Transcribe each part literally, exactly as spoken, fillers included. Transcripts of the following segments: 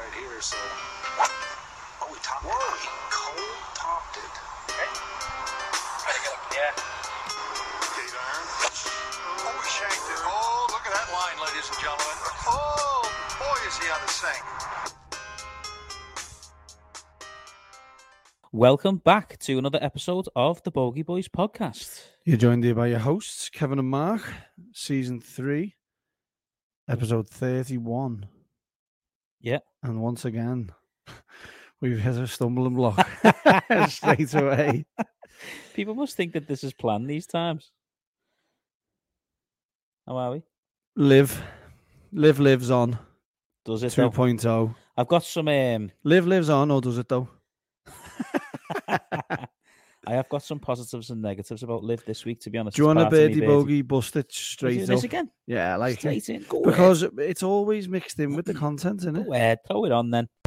right here, so... Oh, he topped it. He cold topped it. Okay. Try to get up. Yeah. Eight iron. Oh, he shanked it. Oh, look at that line, ladies and gentlemen. Oh, boy, is he out of sync. Welcome back to another episode of the Bogey Boys podcast. You're joined here by your hosts, Kevin and Mark, season three, episode thirty-one. Yeah. And once again, we've hit a stumbling block straight away. People must think that this is planned these times. How are we? Live. Live lives on. Does it, two point oh. I've got some... Um... Live lives on, or does it, though? I have got some positives and negatives about Liv this week, to be honest. Do you want a birdie birdie. bogey? Bust it straight up. This again? Yeah, I like straight it. In. Go because ahead. It's always mixed in with the content, isn't it? Go ahead. Throw it on then.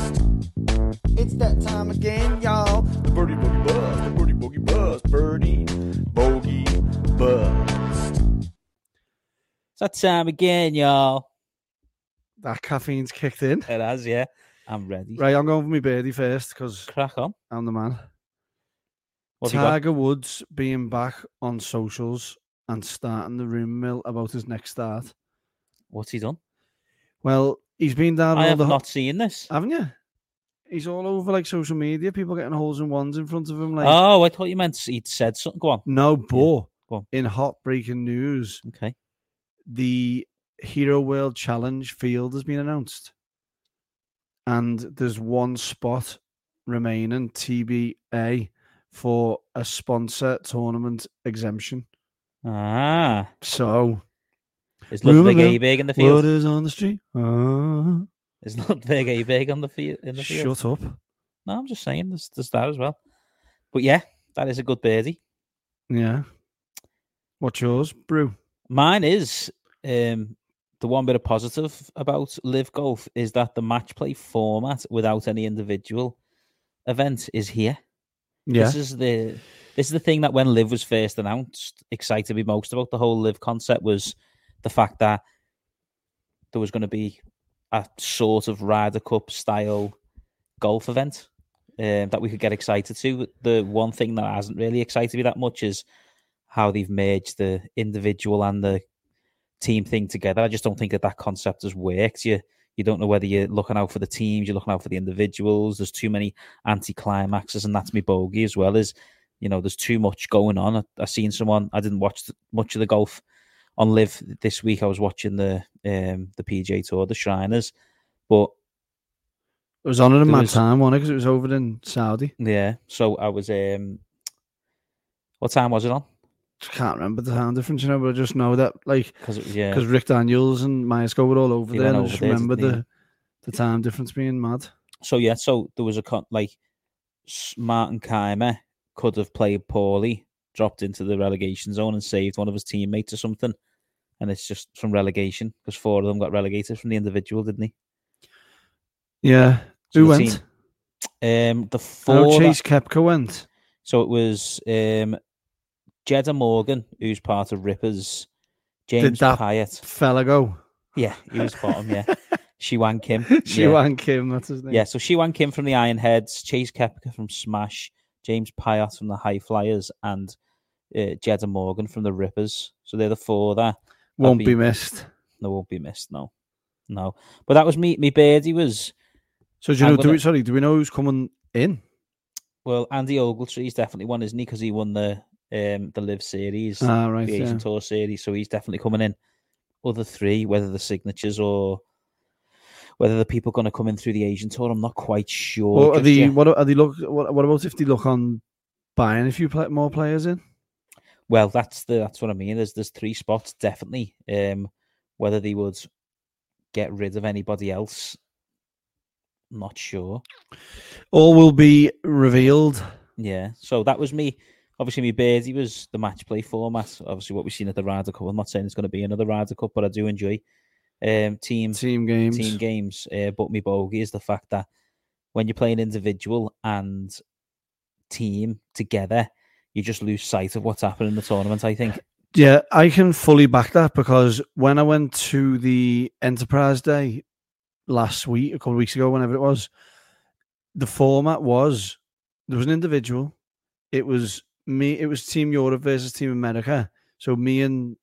It's that time again, y'all. The birdie bogey bust. The birdie bogey bust. Birdie bogey bust. It's that time again, y'all. That caffeine's kicked in. It has, yeah. I'm ready. Right, I'm going for my birdie first because crack on. I'm the man. What Tiger Woods being back on socials and starting the rumour mill about his next start. What's he done? Well, he's been down. I all have the... not seen this. Haven't you? He's all over like social media. People getting holes in ones in front of him. Like, oh, I thought you meant he'd said something. Go on. No, but yeah. Go on. In hot breaking news, okay, the Hero World Challenge field has been announced. And there's one spot remaining, T B A, for a sponsor tournament exemption. Ah. So. Is Ludwig A big in the field? What is on the street? Uh, is Ludwig A big on the field? In the field? Shut up. No, I'm just saying there's, there's that as well. But yeah, that is a good birdie. Yeah. What's yours, Brew? Mine is... Um, The one bit of positive about Live Golf is that the match play format without any individual event is here. Yeah. This is the this is the thing that when Live was first announced, excited me most about the whole Live concept was the fact that there was going to be a sort of Ryder Cup style golf event um, that we could get excited to. The one thing that hasn't really excited me that much is how they've merged the individual and the team thing together. I just don't think that that concept has worked. You you don't know whether you're looking out for the teams, you're looking out for the individuals. There's too many anti-climaxes, and that's me bogey as well. Is you know, there's too much going on. I, I seen someone. I didn't watch much of the golf on Live this week. I was watching the um the P G A Tour, the Shriners, but it was on at a mad was, time, wasn't it? Because it was over in Saudi. Yeah. So I was. um What time was it on? I can't remember the time difference, you know, but I just know that, like, because yeah. Rick Daniels and Mayasko were all over he there, and I over just there, remember the, he? the time difference being mad. So, yeah, so there was a, con- like, Martin Keimer could have played poorly, dropped into the relegation zone and saved one of his teammates or something, and it's just from relegation, because four of them got relegated from the individual, didn't he? Yeah. So Who went? Team, um, the four... Oh, Chase that, Koepka went. So it was... Um, Jeddah Morgan, who's part of Rippers, James Did that Pyatt. fella go? Yeah, he was bottom, yeah. Shiwan Kim. Shiwan yeah. Kim, that's his name. Yeah, so Shiwan Kim from the Ironheads, Chase Koepka from Smash, James Pyatt from the High Flyers, and uh, Jeddah Morgan from the Rippers. So they're the four that... Won't be, be missed. No, won't be missed, no. No. But that was me, me birdie was... So do you know, gonna, do we, sorry, do we know who's coming in? Well, Andy Ogletree's definitely one, isn't he? Because he won the... Um, the Live Series, ah, right, the Asian yeah. Tour Series, so he's definitely coming in. Other three, whether the signatures or whether the people going to come in through the Asian Tour, I'm not quite sure. Well, are they, what are they look? What, what about if they look on buying a few play, more players in? Well, that's the that's what I mean. There's there's three spots definitely. Um, whether they would get rid of anybody else, not sure. All will be revealed. Yeah. So that was me. Obviously, my birdie was the match play format. Obviously, what we've seen at the Ryder Cup. I'm not saying it's going to be another Ryder Cup, but I do enjoy um, team team games. Team games. Uh, but my bogey is the fact that when you're playing individual and team together, you just lose sight of what's happening in the tournament, I think. Yeah, I can fully back that because when I went to the Enterprise Day last week, a couple of weeks ago, whenever it was. The format was there was an individual. It was me. It was Team Europe versus Team America. So me and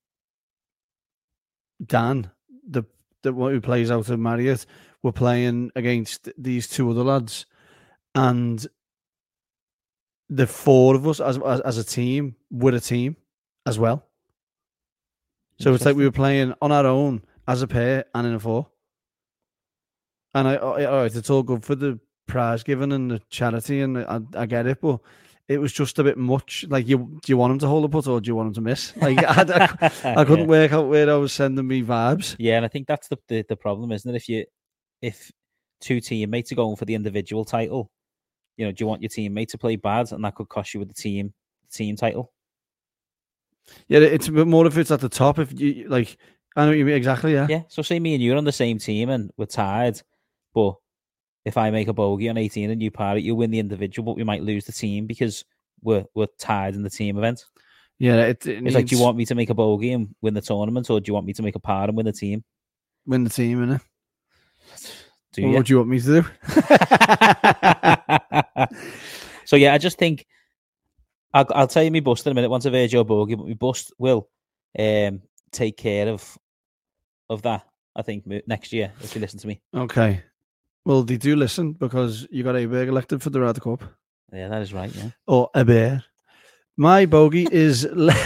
Dan, the the one who plays out of Marriott, were playing against these two other lads, and the four of us as as, as a team were a team as well. So it's like we were playing on our own as a pair and in a four. And I, I all right, it's all good for the prize giving and the charity, and I, I get it, but it was just a bit much. Like, you do you want him to hold a putt or do you want him to miss? Like, I, I, I couldn't yeah. work out where I was sending me vibes. Yeah, and I think that's the, the the problem, isn't it? If you if two teammates are going for the individual title, you know, do you want your teammate to play bad, and that could cost you with the team team title? Yeah, it's a bit more if it's at the top. If you like, I know what you mean exactly. Yeah, yeah. So say me and you're on the same team and we're tied, but if I make a bogey on eighteen and you par it, you win the individual, but we might lose the team because we're we're tied in the team event. Yeah, it, it it's needs... like, do you want me to make a bogey and win the tournament, or do you want me to make a par and win the team? Win the team, innit? Do you? What do you want me to do? So yeah, I just think I'll, I'll tell you my bust in a minute once I've heard your bogey, but my bust will um, take care of of that, I think, next year, if you listen to me. Okay. Well, they do listen because you got Aberg elected for the Ryder Cup. Yeah, that is right, yeah. Or Aberg. My bogey is...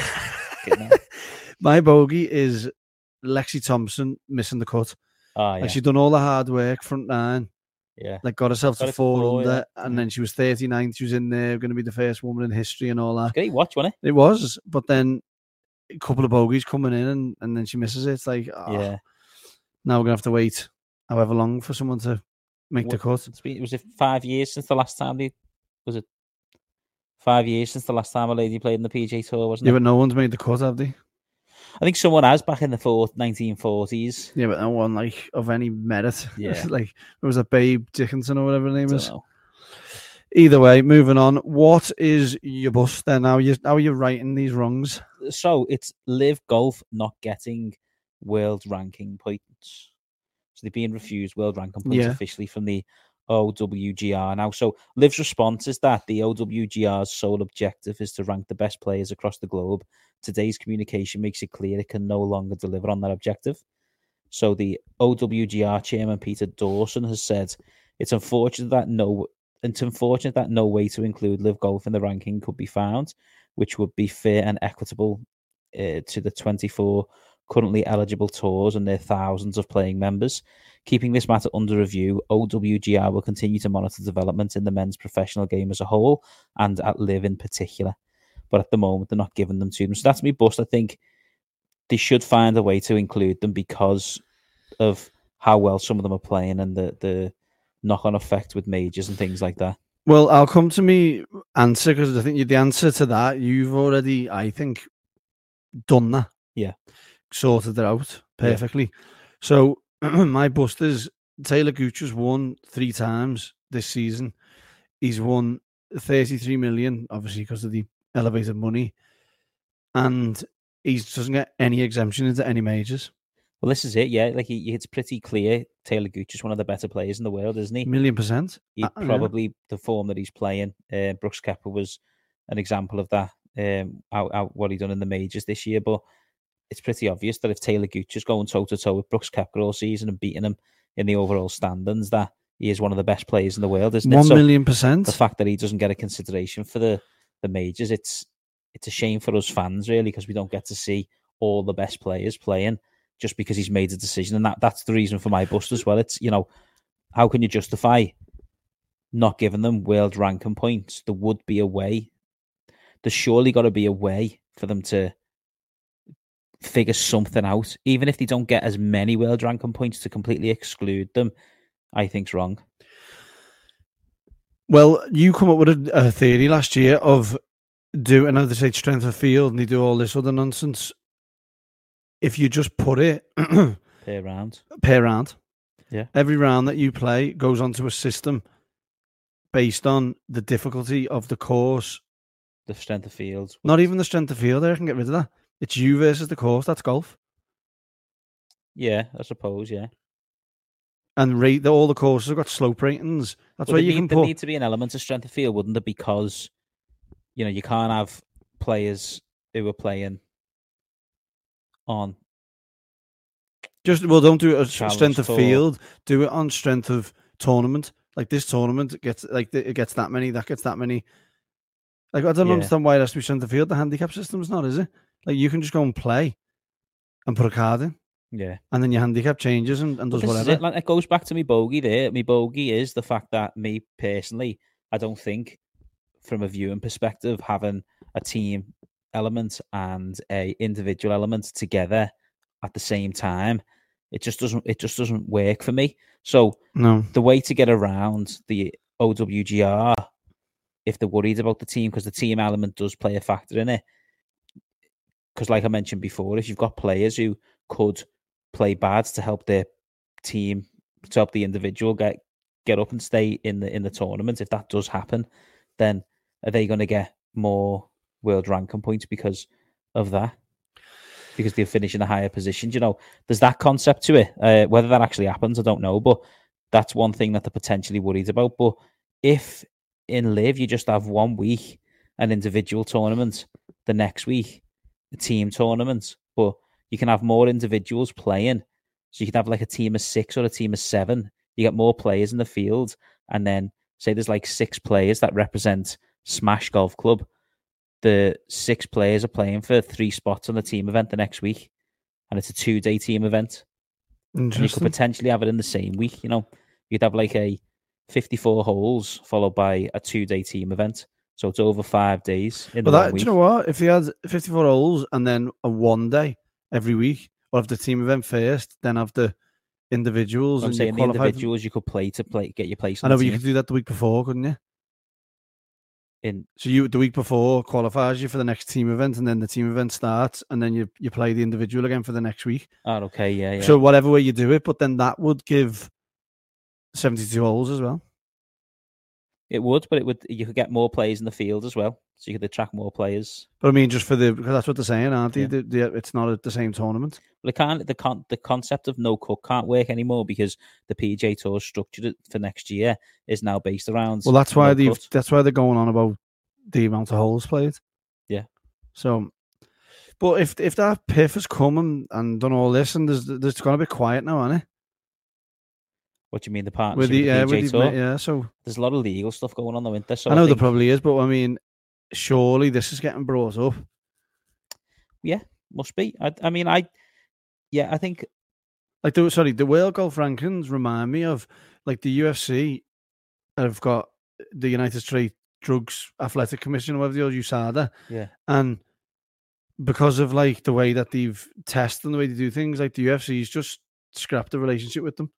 My bogey is Lexi Thompson missing the cut. Oh, yeah. Like, she's done all the hard work, front nine. Yeah. Like, got herself got to four, four under, yeah. and yeah. then she was thirty-ninth. She was in there, going to be the first woman in history and all that. Great watch, wasn't it? It was, but then a couple of bogeys coming in, and, and then she misses it. It's like, oh, yeah. Now we're going to have to wait however long for someone to make what, the cut. It's been, was it five years since the last time they... Was it five years since the last time a lady played in the P G A Tour, wasn't yeah, it? Yeah, but no one's made the cut, have they? I think someone has back in the four, nineteen forties. Yeah, but no one like of any merit. Yeah. Like, it was a Babe Dickinson or whatever her name is. Know. Either way, moving on. What is your bust then? How are you, how are you writing these wrongs? So it's Live Golf not getting world ranking points. So they're being refused world ranking points yeah. officially from the O W G R now. So Liv's response is that the O W G R's sole objective is to rank the best players across the globe. Today's communication makes it clear it can no longer deliver on that objective. So the O W G R chairman Peter Dawson has said it's unfortunate that no it's unfortunate that no way to include Live Golf in the ranking could be found, which would be fair and equitable uh, to the twenty-four currently eligible tours and their thousands of playing members. Keeping this matter under review, O W G R will continue to monitor developments in the men's professional game as a whole and at Live in particular. But at the moment, they're not giving them to them. So that's me bust. I think they should find a way to include them because of how well some of them are playing and the, the knock-on effect with majors and things like that. Well, I'll come to me answer because I think the answer to that, you've already, I think, done that. Yeah. Sorted it out perfectly. Yeah. So my bust is Taylor Gooch has won three times this season. He's won thirty-three million, obviously because of the elevated money, and he doesn't get any exemption into any majors. Well, this is it, yeah. Like he, it's pretty clear Taylor Gooch is one of the better players in the world, isn't he? Million percent. He uh, probably yeah. the form that he's playing. Uh, Brooks Koepka was an example of that. Um, out, out what he done in the majors this year, but it's pretty obvious that if Taylor Gooch is going toe to toe with Brooks Koepka all season and beating him in the overall standings, that he is one of the best players in the world, isn't it? One so million percent. The fact that he doesn't get a consideration for the, the majors, it's it's a shame for us fans, really, because we don't get to see all the best players playing just because he's made a decision, and that that's the reason for my bust as well. It's, you know, how can you justify not giving them world ranking points? There would be a way. There's surely got to be a way for them to figure something out, even if they don't get as many world ranking points. To completely exclude them, I think's wrong. Well, you come up with a, a theory last year of do another say strength of field, and they do all this other nonsense. If you just put it per round, per round, yeah, every round that you play goes onto a system based on the difficulty of the course, the strength of field. Not even the strength of field. I can get rid of that. It's you versus the course. That's golf. Yeah, I suppose. Yeah. and rate that all the courses have got slope ratings. That's well, why there you need, can there put. need to be an element of strength of field, wouldn't there? Because you know you can't have players who are playing on Just well, don't do it as Challenge strength of Tour. field. Do it on strength of tournament. Like this tournament gets like it gets that many. That gets that many. Like I don't Yeah. understand why it has to be strength of field. The handicap system's not, is it? Like you can just go and play, and put a card in, Yeah. and then your handicap changes and, and But does this is whatever. it. Like, it goes back to me bogey there. Me bogey is the fact that me personally, I don't think from a viewing perspective, having a team element and a individual element together at the same time, it just doesn't it just doesn't work for me. So No, the way to get around the O W G R, if they're worried about the team, because the team element does play a factor in it. Because, like I mentioned before, if you've got players who could play bad to help their team, to help the individual get get up and stay in the in the tournament, if that does happen, then are they going to get more world ranking points because of that? Because they're finishing a higher position. You know, there's that concept to it. Uh, whether that actually happens, I don't know. But that's one thing that they're potentially worried about. But if in Live you just have one week an individual tournament, the next week a team tournament, but you can have more individuals playing. So you can have like a team of six or a team of seven. You get more players in the field, and then say there's like six players that represent Smash Golf Club. The six players are playing for three spots on the team event the next week, and it's a two-day team event. And you could potentially have it in the same week. You know, you'd have like a fifty-four holes followed by a two-day team event, so it's over five days in But the that, one do week. you know what? If they had fifty-four holes and then a one day every week, or have the team event first, then have the individuals I'm and saying you the qualify. individuals you could play to play get your place I on know, the but you team. could do that the week before, couldn't you? In So you the week before qualifies you for the next team event, and then the team event starts, and then you, you play the individual again for the next week. oh, okay, yeah, yeah. So whatever way you do it, but then that would give seventy-two holes as well. It would, but it would. You could get more players in the field as well, so you could attract more players. But I mean, just for the because that's what they're saying, aren't they? Yeah. The, the, it's not at the same tournament. Well, it can't. The con the concept of no cut can't work anymore because the P G A Tour structured it for next year is now based around. Well, that's why no they cut. that's why they're going on about the amount of holes played. Yeah. So, but if if that P I F has come and, and done all this, and there's there's going to be quiet now, isn't it? What do you mean the partnership With the, with the yeah, P G A with the, Tour? yeah. So There's a lot of legal stuff going on though, isn't there? So I know I there think, probably is, but I mean, surely this is getting brought up. yeah, must be. I, I mean, I, yeah, I think Like the sorry, the World Golf Rankings remind me of like the U F C have got the United States Drugs Athletic Commission, or whatever they are, U S A D A, yeah, and because of like the way that they've tested and the way they do things, like the U F C's just scrapped the relationship with them.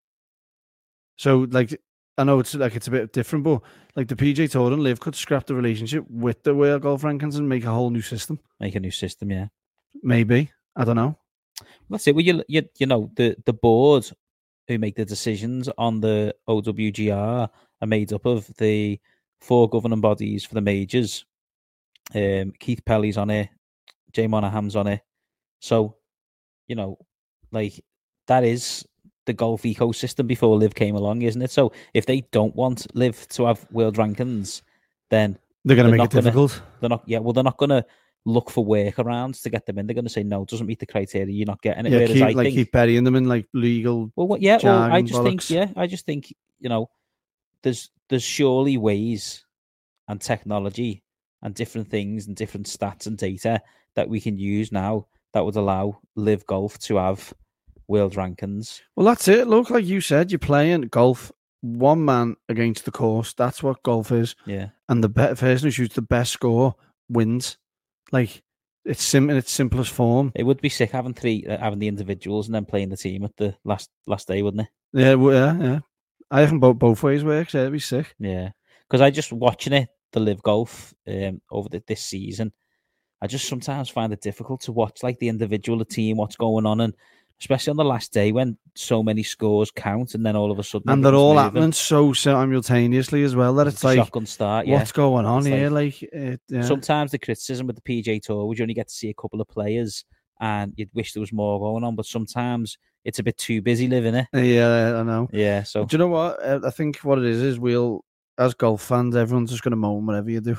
So like I know it's like it's a bit different, but like the P G A Tour and Live could scrap the relationship with the World Golf Rankings and make a whole new system. make a new system. Yeah, Maybe, I don't know. that's it. Well, you you you know the the board who make the decisions on the O W G R are made up of the four governing bodies for the majors. Um, Keith Pelly's on it, Jay Monahan's on it. So, you know, like that is the golf ecosystem before Liv came along, isn't it? So if they don't want Liv to have world rankings, then They're going to They're make it not gonna- difficult. they're not. Yeah, well, they're not going to look for workarounds to get them in. They're going to say no, it doesn't meet the criteria. You're not getting it. Yeah, Whereas keep I like think, keep burying them in like legal. well, what? Yeah, well, I jargon just think, bollocks. yeah, I just think, you know, there's there's surely ways and technology and different things and different stats and data that we can use now that would allow Live Golf to have world rankings. Well, that's it. Look, like you said, you're playing golf one man against the course. That's what golf is. Yeah, And the be- person who shoots the best score wins. Like it's sim in its simplest form. it would be sick having three, uh, having the individuals and then playing the team at the last last day, wouldn't it? Yeah, well, yeah, yeah. I think both both ways works. Yeah, it'd be sick. Yeah, because I just watching it, the Live Golf um, over the, this season, I just sometimes find it difficult to watch like the individual, the team, what's going on, and especially on the last day when so many scores count, and then all of a sudden, And they're all everyone's happening moving. so simultaneously as well that it's It's a like, shotgun start. Yeah, what's going on It's here? Like, it, yeah. sometimes the criticism with the P G A Tour, would you only get to see a couple of players, and you'd wish there was more going on. But sometimes it's a bit too busy living it. Yeah, I know. Yeah, so do you know what? Uh, I think what it is is we'll, as golf fans, everyone's just going to moan whatever you do.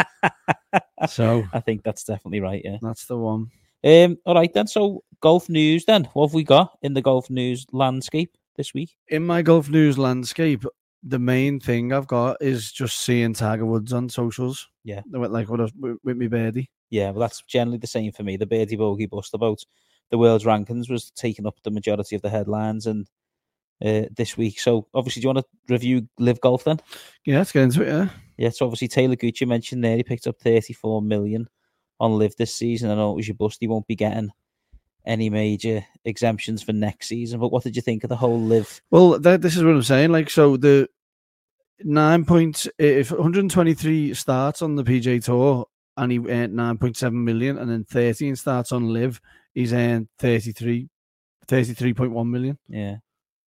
So I think that's definitely right. Yeah, that's the one. Um, all right then. So golf news then. What have we got in the golf news landscape this week? In my golf news landscape, the main thing I've got is just seeing Tiger Woods on socials. Yeah, like with, with, with me birdie. Yeah, well, that's generally the same for me. The birdie bogey bust about the world's rankings was taking up the majority of the headlines and uh, this week. So obviously, do you want to review Live Golf then? Yeah, let's get into it. Yeah, yeah. So obviously, Taylor Gooch, you mentioned there, he picked up thirty-four million on Live this season. I know it was your bust. He won't be getting any major exemptions for next season. But what did you think of the whole Live? Well, that, this is what I'm saying. Like, so the nine point if one hundred twenty-three starts on the P G A Tour and he earned nine point seven million, and then thirteen starts on Live, he's earned thirty-three point one million. Yeah.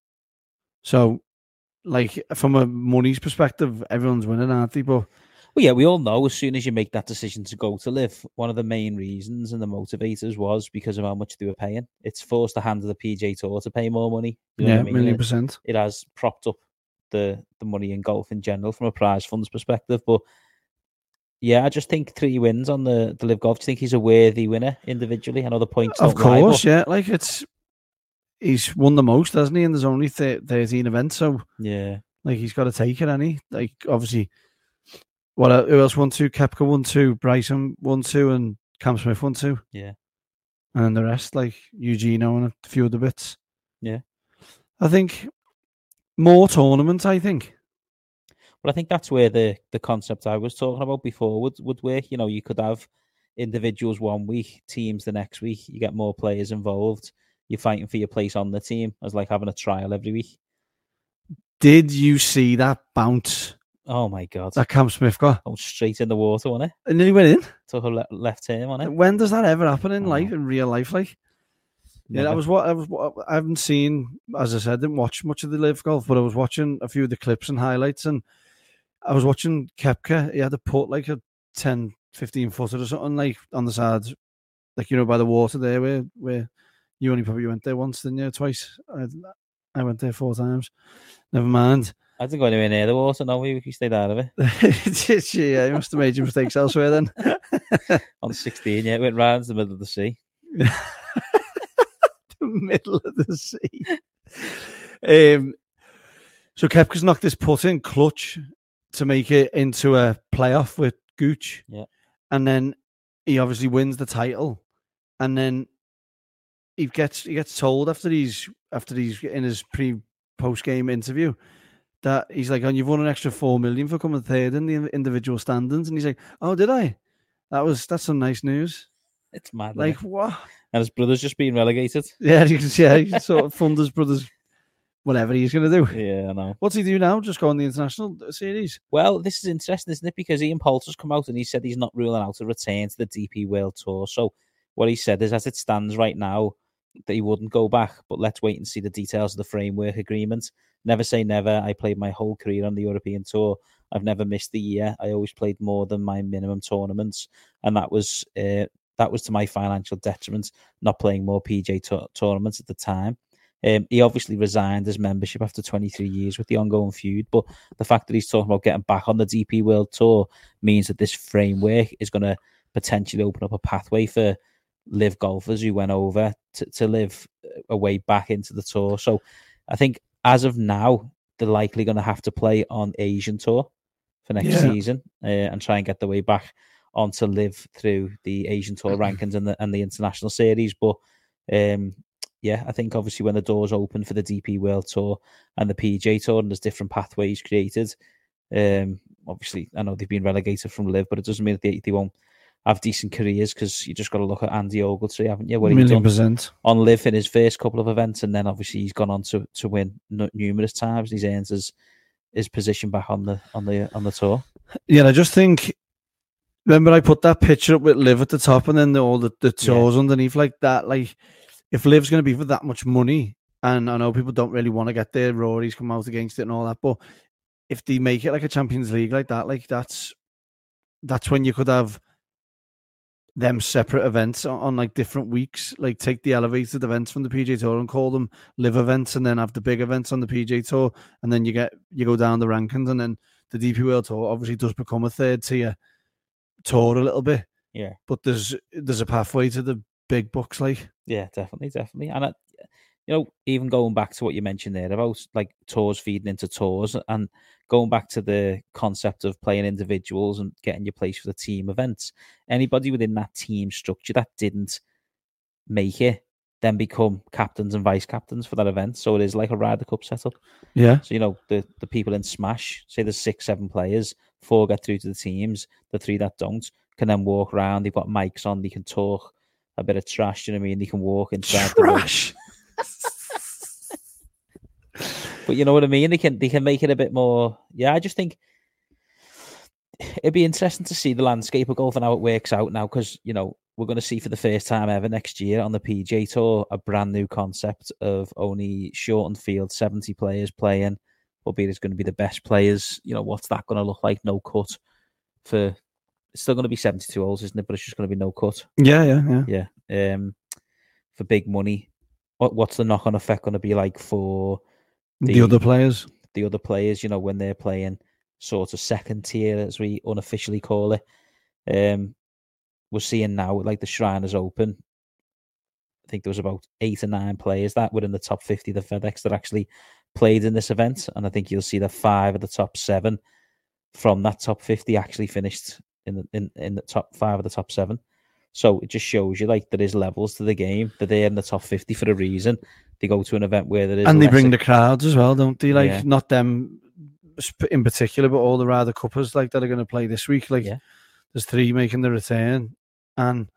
So, like, from a money's perspective, everyone's winning, aren't they? But well, yeah, we all know as soon as you make that decision to go to Live, one of the main reasons and the motivators was because of how much they were paying. It's forced the hand of the P G A Tour to pay more money. You know yeah, what I mean? million percent. It has propped up the the money in golf in general from a prize funds perspective. But yeah, I just think three wins on the, the Live Golf. Do you think he's a worthy winner individually? I know the points Of don't lie, course, but... yeah. Like, it's he's won the most, hasn't he? And there's only thirteen events, so yeah, like he's got to take it, hasn't he? Like, obviously, what who else won two? Koepka won two, Bryson won two, and Cam Smith won two. Yeah, and the rest, like Eugenio and a few other bits. Yeah, I think more tournaments. I think. Well, I think that's where the, the concept I was talking about before would, would work. You know, you could have individuals one week, teams the next week. You get more players involved. You're fighting for your place on the team as like having a trial every week. Did you see that bounce? Oh my God. That Cam Smith got? Oh, straight in the water, wasn't it? And then he went in? Took a le- left turn, wasn't it? When does that ever happen in oh. life, in real life? Like, Never. Yeah, I was what I was. What, I haven't seen, as I said, didn't watch much of the Live Golf, but I was watching a few of the clips and highlights, and I was watching Koepka. He had to put like a ten, fifteen footer or something like on the side, like, you know, by the water there, where where you only probably went there once, didn't you? Twice. I, I went there four times. Never mind. I didn't go anywhere near the water. No, we, we stayed out of it. Yeah, you must have made your mistakes elsewhere then. On sixteen, yeah, it went round to the middle of the sea. The middle of the sea. Um, so Koepka's knocked this putt in clutch to make it into a playoff with Gooch. Yeah. And then he obviously wins the title. And then he gets he gets told after he's after he's in his pre post game interview that he's like, "Oh, you've won an extra four million for coming third in the individual standings." And he's like, "Oh, did I? That was that's some nice news." It's mad. Like, it? what? And his brother's just being relegated. Yeah, you can see yeah, he sort of fund his brother's whatever he's going to do. Yeah, I know. What's he do now? Just go on the international series? Well, this is interesting, isn't it? Because Ian Poulter's come out and he said he's not ruling out a return to the D P World Tour. So what he said is, as it stands right now, that he wouldn't go back, but let's wait and see the details of the framework agreement. Never say never. I played my whole career on the European Tour. I've never missed a year. I always played more than my minimum tournaments, and that was uh, that was to my financial detriment, not playing more P G A tour- tournaments at the time. Um, he obviously resigned his membership after twenty-three years with the ongoing feud, but the fact that he's talking about getting back on the D P World Tour means that this framework is going to potentially open up a pathway for Live golfers who went over to, to live a way back into the tour. So I think as of now, they're likely going to have to play on Asian Tour for next Yeah. season uh, and try and get the way back on to Live through the Asian Tour rankings and the and the international series. But um, yeah, I think obviously when the doors open for the D P World Tour and the P G A Tour and there's different pathways created, um, obviously I know they've been relegated from Live, but it doesn't mean that they, they won't have decent careers, because you just got to look at Andy Ogletree, haven't you? What he's Million done percent. on Live in his first couple of events, and then obviously he's gone on to, to win n- numerous times. He's earned his his position back on the on the on the tour. Yeah, I just think. Remember, I put that picture up with Liv at the top, and then the, all the, the tours yeah. underneath like that. Like, if Liv's going to be for that much money, and I know people don't really want to get there, Rory's come out against it and all that, but if they make it like a Champions League like that, like that's that's when you could have them separate events on, on like different weeks. Like take the elevated events from the P G A Tour and call them live events, and then have the big events on the P G A Tour, and then you get you go down the rankings, and then the D P World Tour obviously does become a third tier tour a little bit. Yeah, but there's there's a pathway to the big bucks, like yeah, definitely, definitely, and I, you know, even going back to what you mentioned there about like tours feeding into tours, and going back to the concept of playing individuals and getting your place for the team events, anybody within that team structure that didn't make it then become captains and vice captains for that event. So it is like a Ryder Cup setup. Yeah. So, you know, the, the people in Smash, say there's six, seven players, four get through to the teams, the three that don't can then walk around. They've got mics on, they can talk a bit of trash, you know what I mean? They can walk inside trash. But you know what I mean? They can they can make it a bit more. Yeah, I just think it'd be interesting to see the landscape of golf and how it works out now, because, you know, we're going to see for the first time ever next year on the P G A Tour a brand new concept of only shortened field, seventy players playing, albeit it's going to be the best players. You know, what's that going to look like? No cut for. It's still going to be seventy-two holes, isn't it? But it's just going to be no cut. Yeah, yeah, yeah. Yeah. Um, for big money, what what's the knock-on effect going to be like for the, the other players? The other players, you know, when they're playing sort of second tier, as we unofficially call it. Um, we're seeing now, like the Shriners Open, I think there was about eight or nine players that were in the top fifty, the FedEx, that actually played in this event. And I think you'll see that five of the top seven from that top fifty actually finished in the, in, in the top five of the top seven. So it just shows you, like, there is levels to the game, that they're in the top fifty for a reason. They go to an event where there is... And they bring the crowds as well, don't they? Like, yeah. not them in particular, but all the Ryder Cuppers, like, that are going to play this week. Like, yeah. There's three making the return, and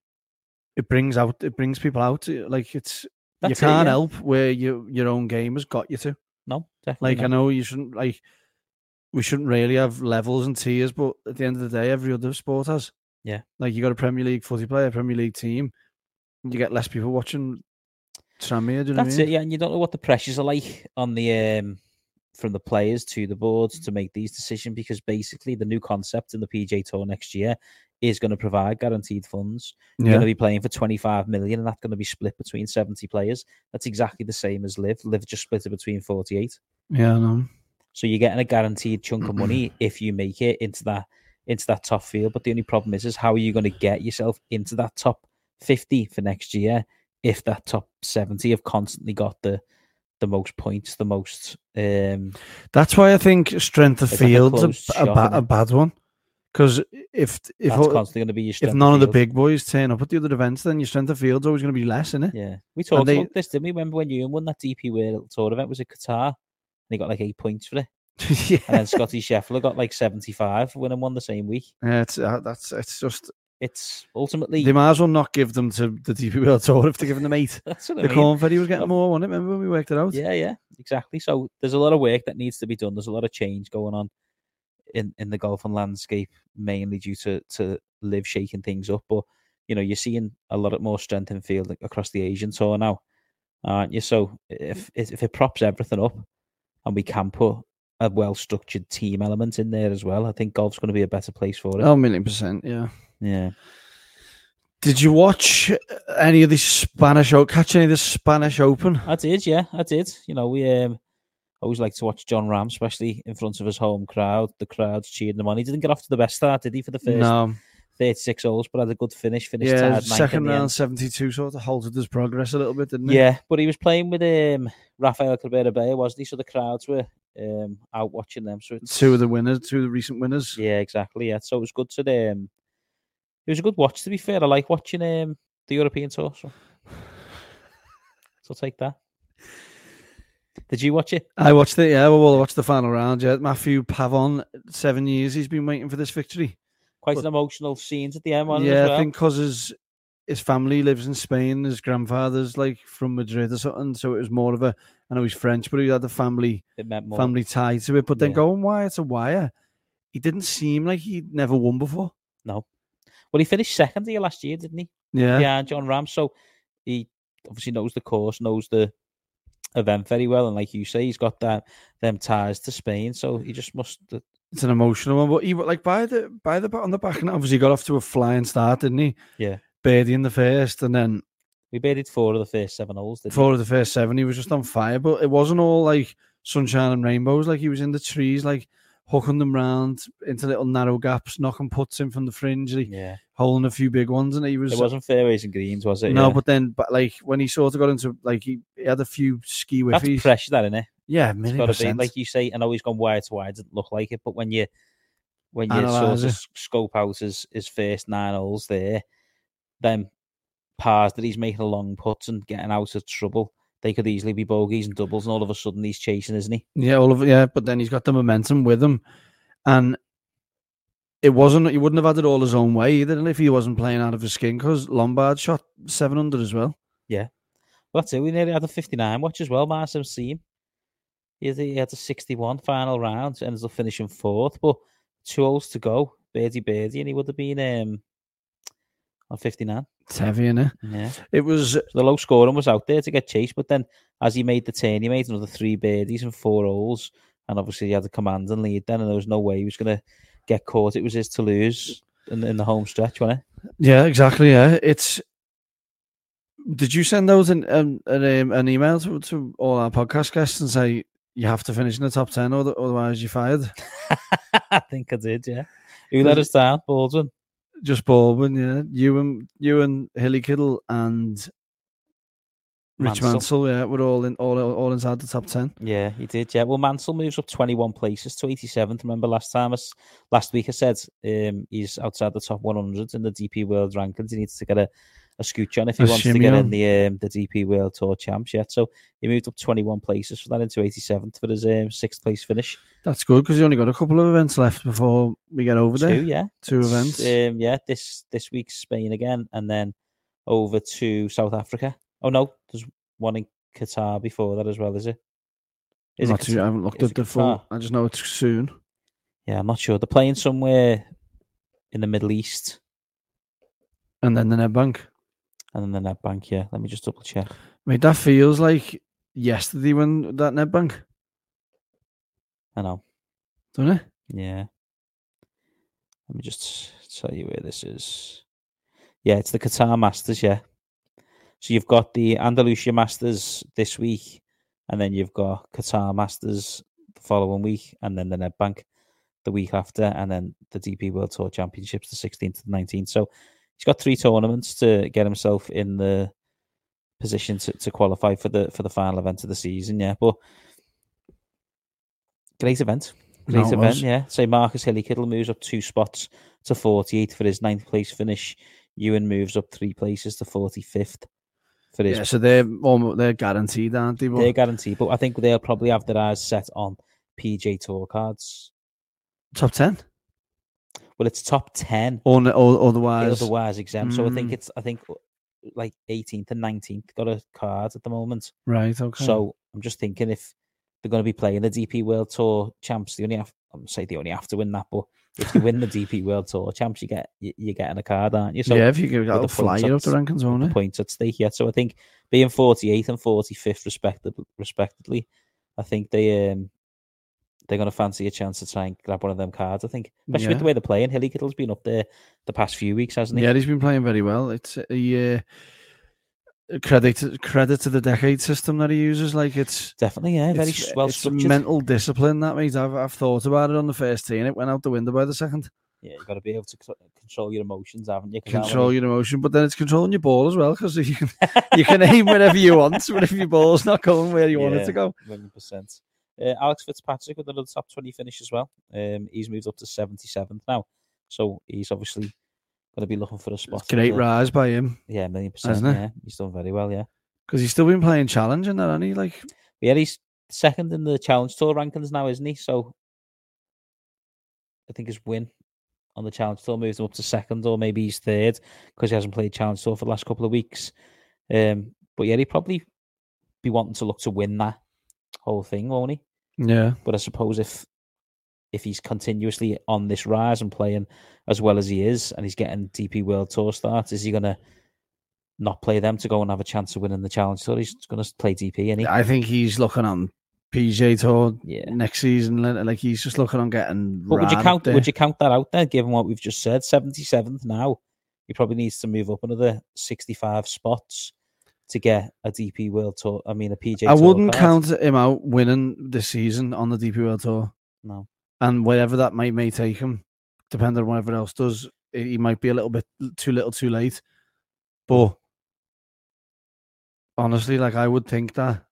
it brings out, it brings people out. Like, it's, That's you can't it, yeah. help where you, your own game has got you to. No, definitely Like, not. I know you shouldn't, like, we shouldn't really have levels and tiers, but at the end of the day, every other sport has. Yeah. Like, you got a Premier League footy player, a Premier League team, you get less people watching Tranmere, do you know That's what I mean? it, yeah, and you don't know what the pressures are like on the, um, from the players to the boards to make these decisions, because basically the new concept in the P G A Tour next year is going to provide guaranteed funds. You're yeah. going to be playing for twenty-five million, and that's going to be split between seventy players. That's exactly the same as Live. Live just split it between forty-eight. Yeah, I know. So you're getting a guaranteed chunk of money if you make it into that into that top field. But the only problem is, is how are you going to get yourself into that top fifty for next year if that top seventy have constantly got the the most points, the most... Um, That's why I think strength of field's like a, a, a, ba- a bad one. Because if if, That's constantly going to be your if none of the big boys turn up at the other events, then your strength of field's always going to be less, isn't it? Yeah. We talked they, about this, didn't we? Remember when you won that D P World Tour event? Was it Qatar? And he got like eight points for it. yeah. And then Scotty Scheffler got like seventy-five, winning one the same week. Yeah, it's, uh, that's, it's just... It's ultimately... They might as well not give them to the D P World Tour if they're giving them eight. That's what I the mean. Corn Ferry was getting more, wasn't it? Remember when we worked it out? Yeah, yeah, exactly. So there's a lot of work that needs to be done. There's a lot of change going on in, in the golf and landscape, mainly due to, to Live shaking things up. But, you know, you're seeing a lot of more strength in field across the Asian Tour now, aren't you? So if if it props everything up and we can put a well-structured team element in there as well, I think golf's going to be a better place for it. Oh, a million percent, yeah. Yeah. Did you watch any of the Spanish Open? Catch any of the Spanish Open? I did, yeah, I did. You know, we um, always like to watch John Ram, especially in front of his home crowd. The crowd's cheering him on. He didn't get off to the best start, did he, for the first no. thirty-six holes, but had a good finish. Finished yeah, tied second round, end. seventy-two, sort of halted his progress a little bit, didn't he? Yeah, but he was playing with um, Rafael Cabrera Bay, wasn't he? So the crowds were um, out watching them. So it's... Two of the winners, two of the recent winners. Yeah, exactly. Yeah, so it was good to um, it was a good watch, to be fair. I like watching um, the European Tour. So. so I'll take that. Did you watch it? I watched it, yeah. Well, I watched the final round, yeah. Matthew Pavon, seven years he's been waiting for this victory. Quite but, an emotional scenes at the end, wasn't yeah, it? Yeah, I think because his, his family lives in Spain. His grandfather's like from Madrid or something, so it was more of a, I know he's French, but he had the family family tie to it. But then yeah. going wire to wire, he didn't seem like he'd never won before. No. Well, he finished second here last year, didn't he? Yeah. Yeah, John Ram. So he obviously knows the course, knows the event very well, and like you say, he's got that them ties to Spain. So he just must It's an emotional one, but he like by the by the on the back, and obviously got off to a flying start, didn't he? Yeah, birdie in the first, and then we birdied four of the first seven holes. Didn't four we? of the first seven. He was just on fire, but it wasn't all like sunshine and rainbows. Like he was in the trees, like hooking them round into little narrow gaps, knocking putts in from the fringe, like, Yeah, holding a few big ones, and he was. it wasn't fairways and greens, was it? No, Yeah. but then, but like when he sort of got into like he, he had a few ski That's whiffies. pressure, that, isn't it? Yeah, It's million got to be percent. like you say. I know he's gone wide to wide. It didn't look like it, but when you when you Analyse sort it. of scope out his, his first nine holes there, then pars that he's making a long putts and getting out of trouble, they could easily be bogeys and doubles, and all of a sudden he's chasing, isn't he? Yeah, all of it. Yeah, but then he's got the momentum with him, and it wasn't. He wouldn't have had it all his own way either, if he wasn't playing out of his skin. Because Lombard shot seven hundred as well. Yeah, well, that's it. We nearly had a fifty-nine watch as well. Marcin Seam. He had, he had a sixty-one final round, ended up finishing fourth, but two holes to go, birdie birdie, and he would have been um, on fifty-nine. It's heavy, innit? Yeah. It was. So the low scoring was out there to get chased, but then as he made the turn, he made another three birdies and four holes, and obviously he had the command and lead then, and there was no way he was going to get caught. It was his to lose in, in the home stretch, wasn't it? Yeah, exactly. Yeah, it's. Did you send out an an, an, an email to, to all our podcast guests and say you have to finish in the top ten, or otherwise you're fired? I think I did. Yeah. Who let us down? Baldwin. Just Baldwin, yeah. You and you and Hilly Kiddle and Rich Mansell. Mansell, yeah, we're all in all all inside the top ten. Yeah, he did. Yeah. Well, Mansell moves up twenty-one places to eighty-seventh. Remember last time, us last week I said um, he's outside the top one hundred in the D P World rankings. He needs to get a, a scooch on if he A wants to shimmy get on. in the um, the D P World Tour Champs yet. So he moved up twenty-one places for that into eighty-seventh for his um, sixth place finish. That's good because he only got a couple of events left before we get over there. Two, yeah, Two It's, events. Um, yeah, this this week's Spain again, and then over to South Africa. Oh no, there's one in Qatar before that as well, is it? Is I'm it not too, Qatar? I haven't looked Is at it the full. Qatar? I just know it's soon. Yeah, I'm not sure. They're playing somewhere in the Middle East, And then the Nedbank. and then the Nedbank. Yeah, let me just double check. Mate, that feels like yesterday when that Nedbank, I know. doesn't it? Yeah. Let me just tell you where this is. Yeah, it's the Qatar Masters, yeah. So you've got the Andalusia Masters this week, and then you've got Qatar Masters the following week, and then the Nedbank the week after, and then the D P World Tour Championships the sixteenth to the nineteenth. So he's got three tournaments to get himself in the position to, to qualify for the for the final event of the season, yeah. But great event. Great No, it event, was. yeah. So Marcus Hilly Kiddle moves up two spots to forty-eighth for his ninth place finish. Ewan moves up three places to forty-fifth for his. Yeah, so they're almost, they're guaranteed, aren't they? But They're guaranteed, but I think they'll probably have their eyes set on P G A Tour cards. top ten? Well, it's top ten, Or, or otherwise. otherwise exempt. So I think Mm. it's I think like eighteenth and nineteenth got a card at the moment. Right, okay. So I'm just thinking if they're going to be playing the D P World Tour Champs, they only have. I'm say they only have to win that, but if you win the D P World Tour Champs, you get you, you're getting a card, aren't you? So yeah, if you go, with that'll the fly points you at- up the rankings, won't the it? points at stake yet. So I think being forty-eighth and forty-fifth respected, respectively, I think they um they're going to fancy a chance to try and grab one of them cards. I think, especially with Yeah. the way they're playing. Hilly Kittle's been up there the past few weeks, hasn't he? Yeah, he's been playing very well. It's a uh, credit credit to the decade system that he uses. Like it's Definitely, yeah, very it's, s- well it's structured. mental discipline that mate. I've I've thought about it on the first tee and it went out the window by the second. Yeah, you've got to be able to c- control your emotions, haven't you? 'Cause now when Control you- your emotion, but then it's controlling your ball as well because you can you can aim whenever you want, but if your ball's not going where you want it to go. Million percent. Uh, Alex Fitzpatrick with another top twenty finish as well. Um, he's moved up to seventy-seventh now, so he's obviously going to be looking for a spot. Great in the- rise by him Yeah, million percent. Hasn't it? Yeah, he's done very well. Yeah, because he's still been playing challenge and that, hasn't he? Like yeah, he's second in the Challenge Tour rankings now, isn't he? So I think his win on the Challenge Tour moves him up to second, or maybe he's third because he hasn't played Challenge Tour for the last couple of weeks. Um, but yeah, he'd probably be wanting to look to win that whole thing, won't he? yeah, But I suppose if if he's continuously on this rise and playing as well as he is, and he's getting D P World Tour starts, is he going to not play them to go and have a chance of winning the Challenge Tour? He's going to play D P, and he I think he's looking on P G A Tour Yeah. next season. Like he's just looking on getting. But would you right count? up there. Would you count that out there? Given what we've just said, seventy-seventh now, he probably needs to move up another sixty-five spots to get a D P World Tour. I mean, a P G A I Tour wouldn't card. count him out winning this season on the D P World Tour. No. And wherever that might may take him, depending on whatever else does, he might be a little bit too little, too late. But honestly, like I would think that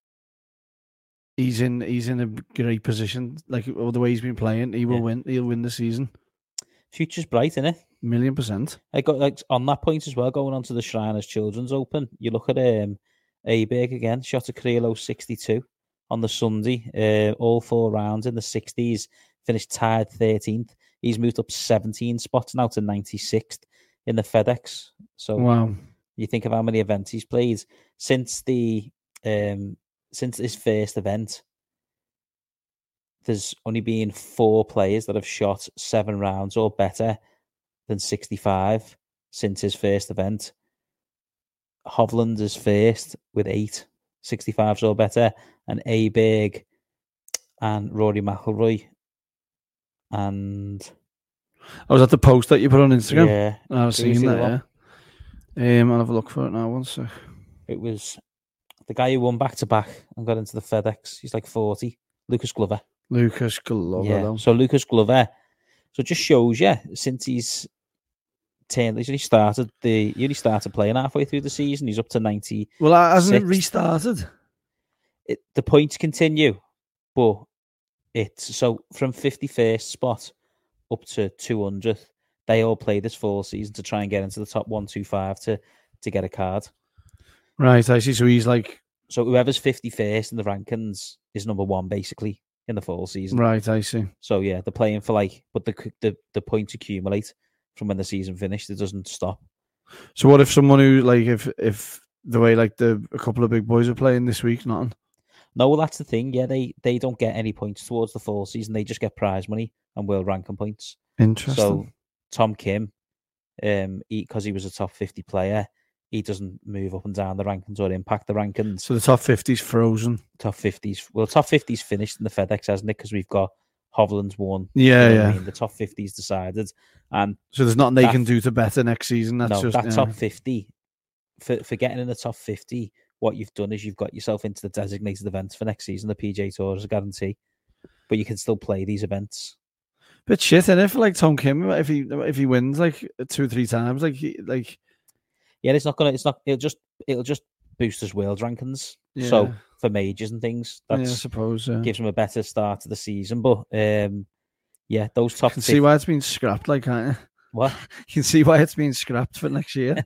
he's in he's in a great position. Like the way he's been playing, he will Yeah. win. He'll win the season. Future's bright, isn't it? Million percent. I got like on that point as well. Going on to the Shriners Children's Open, you look at um, Aberg again. Shot a career low sixty-two on the Sunday. Uh, all four rounds in the sixties. Finished tied thirteenth. He's moved up seventeen spots now to ninety-sixth in the FedEx. So Wow. you think of how many events he's played since the um, since his first event. There's only been four players that have shot seven rounds or better than sixty-five since his first event. Hovland is first with eight sixty-fives or better, and Aberg and Rory McIlroy. And I was at the post that you put on Instagram. yeah, I was Who was seeing the that. other Yeah. Um, I'll have a look for it now. One sec. it was the guy who won back to back and got into the FedEx. He's like forty. Lucas Glover. Lucas Glover. Yeah. though. So Lucas Glover. So it just shows you since he's turned, he's only started the he only started playing halfway through the season. He's up to ninety. Well, hasn't it Sixth. restarted? It, the points continue, but it's so from fifty-first spot up to two hundredth. They all play this fall season to try and get into the top one twenty-five to to get a card. Right, I see. So he's like, So whoever's fifty-first in the rankings is number one basically in the fall season. right, I see. So yeah, they're playing for like, but the the the points accumulate from when the season finished. It doesn't stop. So what if someone who like if if the way like the a couple of big boys are playing this week, nothing? No, well that's the thing. Yeah, they they don't get any points towards the fall season. They just get prize money and world ranking points. Interesting. So Tom Kim, um, because he, he was a top fifty player, he doesn't move up and down the rankings or impact the rankings. So the top fifty's frozen. Top fifties, well, top fifties finished in the FedEx, hasn't it? Because we've got Hovland's won. Yeah, You know what yeah. I mean? The top fifties decided, and So there's nothing they that- can do to better next season. That's no, just that yeah. top fifty for for getting in the top fifty. What you've done is you've got yourself into the designated events for next season. The P G A Tour is a guarantee, but you can still play these events. bit shit, isn't it, for like Tom Kim if he if he wins like two or three times, like he, like Yeah, it's not gonna. It's not. It'll just. It'll just boost his world rankings. yeah, So for majors and things, yeah, I that's suppose. Yeah. gives him a better start to the season. But um, yeah, those top You can fifty. see why it's been scrapped, like can't you? What? You can see why it's been scrapped for next year.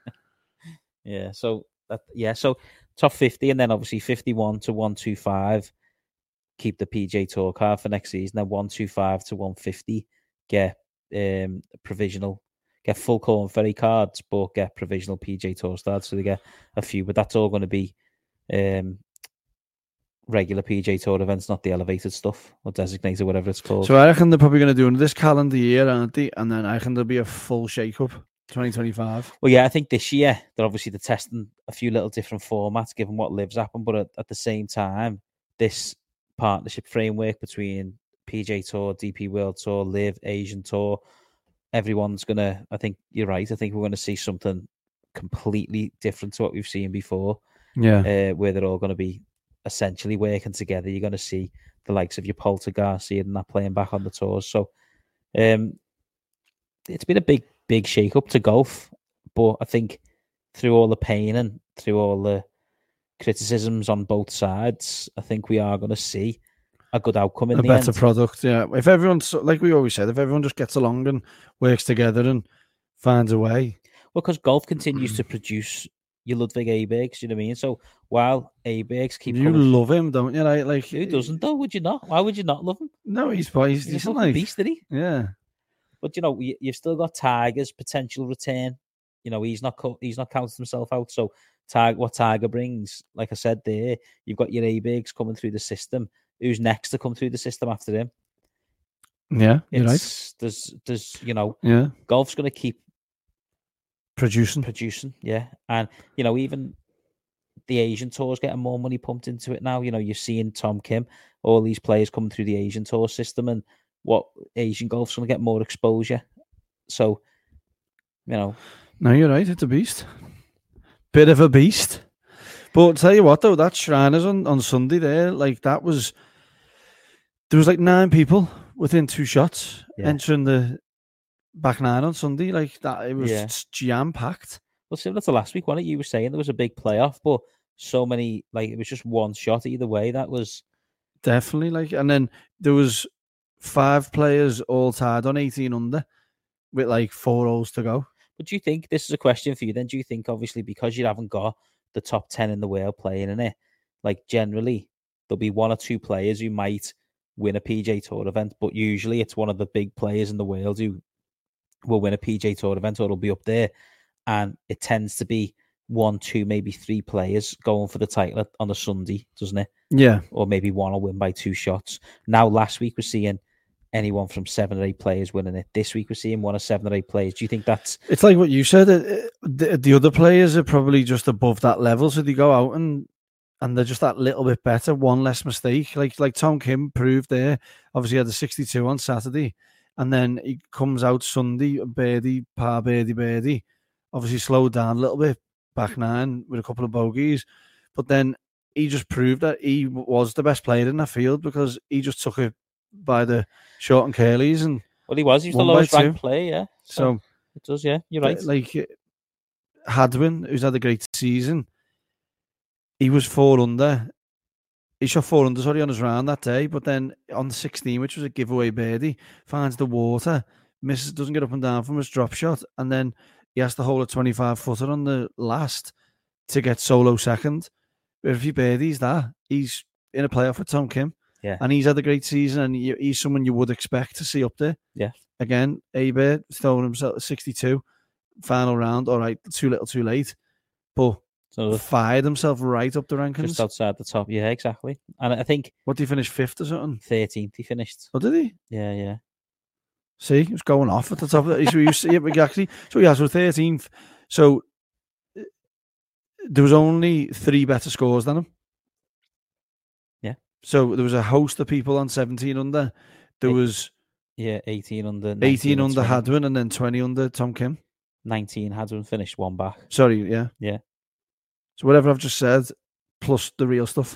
Yeah. So that. Yeah. So top fifty, and then obviously fifty-one to one twenty-five. Keep the P G A Tour card for next season. Then one twenty-five to one fifty. Get um provisional. Get full Corn Ferry cards, but get provisional P G A Tour cards. So they get a few, but that's all going to be um, regular P G A Tour events, not the elevated stuff or designated, whatever it's called. So I reckon they're probably going to do in this calendar year, aren't they? And then I reckon there'll be a full shake-up, twenty twenty-five. Well, yeah, I think this year they're obviously they're testing a few little different formats, given what lives happen. But at, at the same time, this partnership framework between P G A Tour, D P World Tour, Live, Asian Tour, everyone's gonna. I think you're right. I think we're going to see something completely different to what we've seen before. Yeah, Uh, where they're all going to be essentially working together. You're going to see the likes of your Polter Garcia and that playing back on the tours. So, um, it's been a big, big shake up to golf. But I think through all the pain and through all the criticisms on both sides, I think we are going to see a good outcome in a the better end. product. Yeah, if everyone's like we always said, if everyone just gets along and works together and finds a way. Well, because golf continues to produce your Ludwig Abergs, you know what I mean? So while Abergs keep You coming, love him, don't you? Like, like who doesn't though? Would you not? Why would you not love him? No, he's he's, He's, he's a fucking like, beast, isn't he? yeah. But you know, you- you've still got Tiger's potential return. You know, he's not co- he's not counted himself out. So Tiger, what Tiger brings, like I said there, you've got your Abergs coming through the system. Who's next to come through the system after him? Yeah, you're right. It's, There's, there's, you know, Yeah, golf's going to keep producing. producing, yeah. And you know, even the Asian tour's getting more money pumped into it now. You know, you're seeing Tom Kim, all these players coming through the Asian tour system, and what Asian golf's going to get more exposure. So, you know. No, you're right. It's a beast. Bit of a beast. But tell you what, though, that Shriners on, on Sunday there, like that was, there was like nine people within two shots yeah. entering the back nine on Sunday. Like that, it was yeah. jam-packed. Well, similar to last week, wasn't it? You were saying there was a big playoff, but so many, like, it was just one shot either way. That was definitely like, and then there was five players all tied on eighteen under with like four holes to go. But do you think, this is a question for you then, do you think obviously because you haven't got the top ten in the world playing in it, like generally there'll be one or two players who might win a P G A Tour event, but usually it's one of the big players in the world who will win a P G A Tour event or it'll be up there. And it tends to be one, two, maybe three players going for the title on a Sunday, doesn't it? Yeah. Or maybe one will win by two shots. Now, last week we're seeing anyone from seven or eight players winning it. This week we're seeing one or seven or eight players. Do you think that's... It's like what you said. The, the other players are probably just above that level, so they go out and and they're just that little bit better, one less mistake. Like like Tom Kim proved there. Obviously, he had a sixty-two on Saturday, and then he comes out Sunday, birdie, par birdie, birdie. Obviously slowed down a little bit, back nine with a couple of bogeys. But then he just proved that he was the best player in that field because he just took it by the short and curlies. And well, he was. He's the lowest ranked player, yeah. So, so it does, yeah. You're right. Like Hadwin, who's had a great season, he was four under. He shot four under, sorry, on his round that day. But then on the sixteen, which was a giveaway birdie, finds the water, misses, doesn't get up and down from his drop shot, and then he has to hold a twenty-five footer on the last to get solo second. But if he birdies that, he's in a playoff with Tom Kim. Yeah. And he's had a great season, and he's someone you would expect to see up there. Yeah. Again, A-Bear throwing himself sixty-two, final round. All right, too little, too late. But so fired himself right up the rankings. Just outside the top. Yeah, exactly. And I think... What, did he finish fifth or something? thirteenth he finished. Oh, did he? Yeah, yeah. See, he was going off at the top of that. So you see it exactly. So he has for thirteenth. So there was only three better scores than him. Yeah. So there was a host of people on seventeen under. There Eight, was yeah, eighteen under. eighteen under Hadwin, and then twenty under Tom Kim. Nineteen Hadwin finished one back. Sorry, yeah, yeah. So whatever I've just said, plus the real stuff.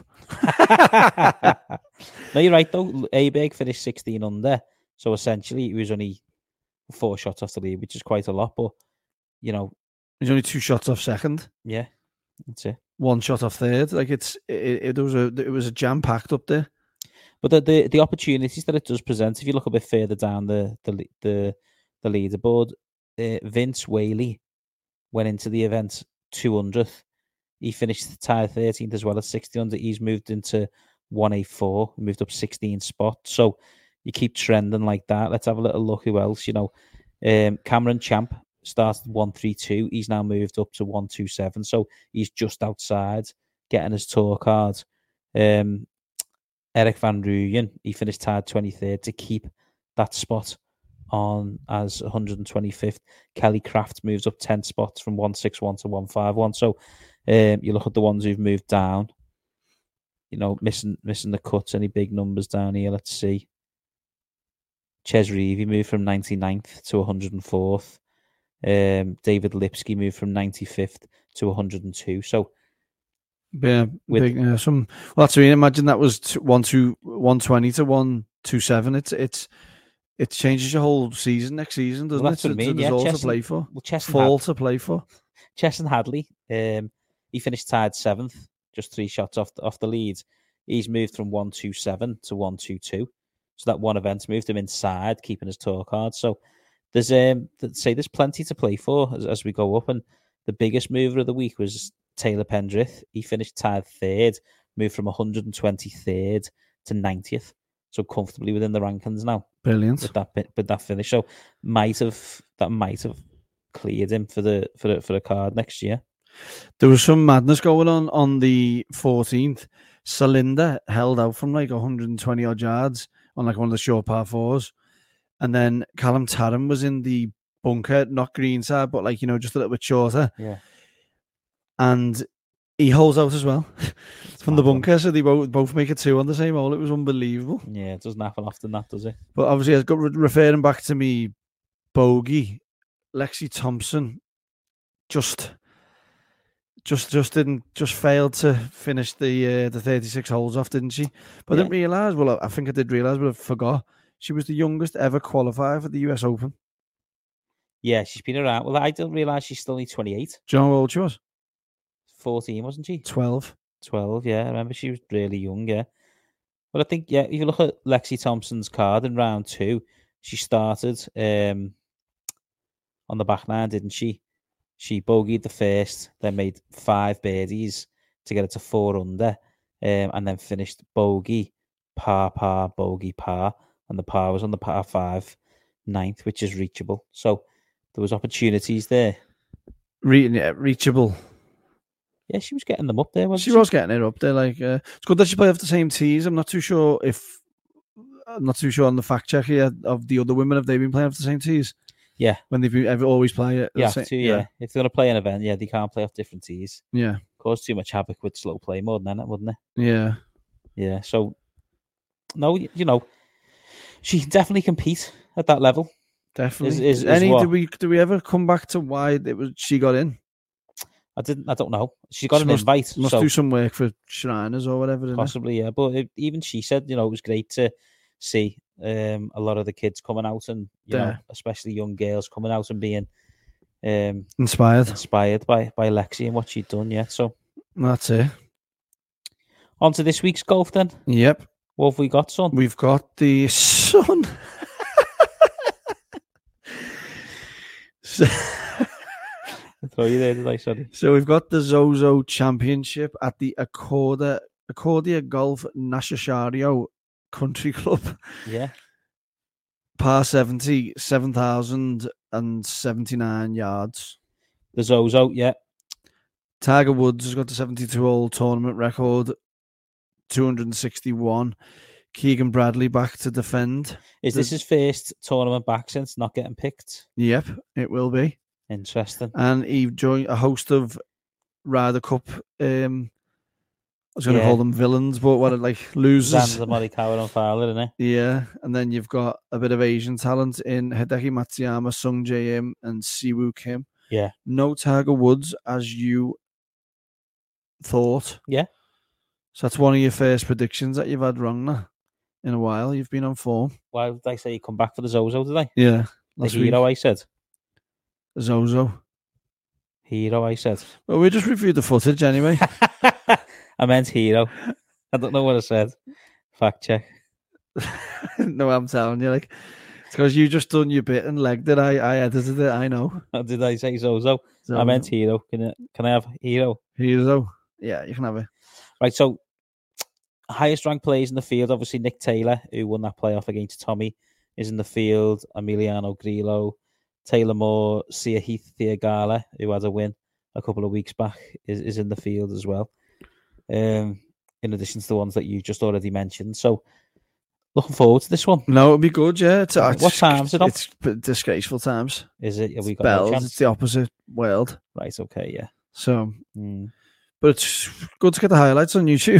No, you're right though. A-Beg finished sixteen under. So essentially, he was only four shots off the lead, which is quite a lot. But, you know... He's only two shots off second. Yeah, that's it. One shot off third. Like, it's it, it, was a it was a jam-packed up there. But the, the, the opportunities that it does present, if you look a bit further down the the the, the leaderboard, uh, Vince Whaley went into the event two hundredth. He finished tied thirteenth as well as sixty under. He's moved into one eighty-four, moved up sixteen spots. So... You keep trending like that. Let's have a little look who else, you know. Um, Cameron Champ started one thirty-two. He's now moved up to one twenty-seven. So he's just outside getting his tour card. Um, Eric Van Rooyen, he finished tied twenty-third to keep that spot on as one hundred twenty-fifth. Kelly Craft moves up ten spots from one sixty-one to one fifty-one. So um, you look at the ones who've moved down, you know, missing missing the cuts, any big numbers down here. Let's see. Ches Reavie moved from ninety-ninth to one hundred fourth. Um, David Lipsky moved from ninety-fifth to one hundred two. So, yeah, with, big, uh, some. Well, that's I mean, imagine that was one to one twenty to one two seven. It's it's it changes your whole season next season, doesn't well, it? That's what I mean. There's yeah, all Chesson, to play for. Well, Chesson Fall Had, to play for. Chesson Hadley, um, he finished tied seventh, just three shots off the, off the lead. He's moved from one twenty-seven to one twenty-two. So that one event moved him inside, keeping his tour card. So there's um, say there's plenty to play for as, as we go up. And the biggest mover of the week was Taylor Pendrith. He finished tied third, moved from one hundred twenty-third to ninetieth. So comfortably within the rankings now. Brilliant. With that bit, with that finish. So might have that might have cleared him for the for the for the card next year. There was some madness going on on the fourteenth. Celinda held out from like one hundred twenty odd yards on like one of the short par fours. And then Callum Tarrant was in the bunker, not green side, but like, you know, just a little bit shorter. Yeah. And he holds out as well from the Mad one. bunker, so they both both make a two on the same hole. It was unbelievable. Yeah, it doesn't happen often, that does it? But obviously, I've got re- referring back to me bogey, Lexi Thompson just just just didn't just failed to finish the uh, the thirty-six holes off, didn't she? But Yeah. I didn't realise. Well, I think I did realise, but I forgot. She was the youngest ever qualifier for the U S Open. Yeah, she's been around. Well, I didn't realise she's still only twenty-eight. Do you know how old she was? fourteen, wasn't she? twelve. twelve, yeah. I remember she was really young, yeah. But I think, yeah, if you look at Lexi Thompson's card in round two, she started um, on the back nine, didn't she? She bogeyed the first, then made five birdies to get it to four under, um, and then finished bogey, par, par, bogey, par, and the par was on the par five, ninth, which is reachable. So there was opportunities there. Re- yeah, reachable. Yeah, she was getting them up there, wasn't She she? was getting it up there. Like uh, it's good that she played off the same tees. I'm not too sure if I'm not too sure on the fact check here of the other women, have they been playing off the same tees? Yeah, when they've been, ever always play it. yeah, the same- to, yeah. If they're gonna play an event, yeah, they can't play off different tees. yeah, Cause too much havoc with slow play more than that, wouldn't it? yeah. Yeah. So no, you know, she can definitely compete at that level. Definitely. Is- is- is Any? what? Did we? Did we ever come back to why it was she got in? I didn't. I don't know. She got She an must- invite, Must so do some work for Shriners or whatever. Isn't it? possibly, yeah. But it, even she said, you know, it was great to see um, a lot of the kids coming out, and you know, Yeah. especially young girls coming out and being um, Inspired. inspired by by Lexi and what she'd done. Yeah. So That's it. on to this week's golf then. Yep. What have we got, son? We've got the sun. so, Throw you there, did I? Sorry. so we've got the Zozo Championship at the Accordia, Accordia Golf Nascisario Country Club. Yeah. Par seventy, seven thousand seventy-nine yards. The Zozo, yeah. Tiger Woods has got the seventy-two hole tournament record, two hundred sixty-one. Keegan Bradley back to defend. Is this his first tournament back since not getting picked? Yep, it will be. Interesting. And he joined a host of Ryder Cup. Um, I was going to Yeah. call them villains, but what like losers. Xander Morikawa and Fowler, isn't it? Yeah, and then you've got a bit of Asian talent in Hideki Matsuyama, Sung Jae Im, and Siwoo Kim. Yeah. No Tiger Woods as you thought. Yeah. So that's one of your first predictions that you've had wrong now in a while. You've been on form. Why did I say you come back for the Zozo, did I? Yeah. The Last week. hero, I said. Zozo. Hero, I said. Well, we just reviewed the footage anyway. I meant hero. I don't know what I said. Fact check. No, I'm telling you, like, it's because you just done your bit and legged it. I, I edited it. I know. Or did I say Zozo? So, I meant hero. Can I, can I have hero? Hero. Yeah, you can have it. Right, so highest ranked players in the field, obviously Nick Taylor, who won that playoff against Tommy, is in the field. Emiliano Grillo, Taylor Moore, Sia Heath Theagala, who had a win a couple of weeks back, is, is in the field as well. Um, in addition to the ones that you just already mentioned. So looking forward to this one. No, it'll be good. Yeah. It's, What it's, time's it on? It's b- disgraceful times. Is it? Have we got Bells. no It's chance? the opposite world. Right, okay, yeah. So, Mm. but it's good to get the highlights on YouTube.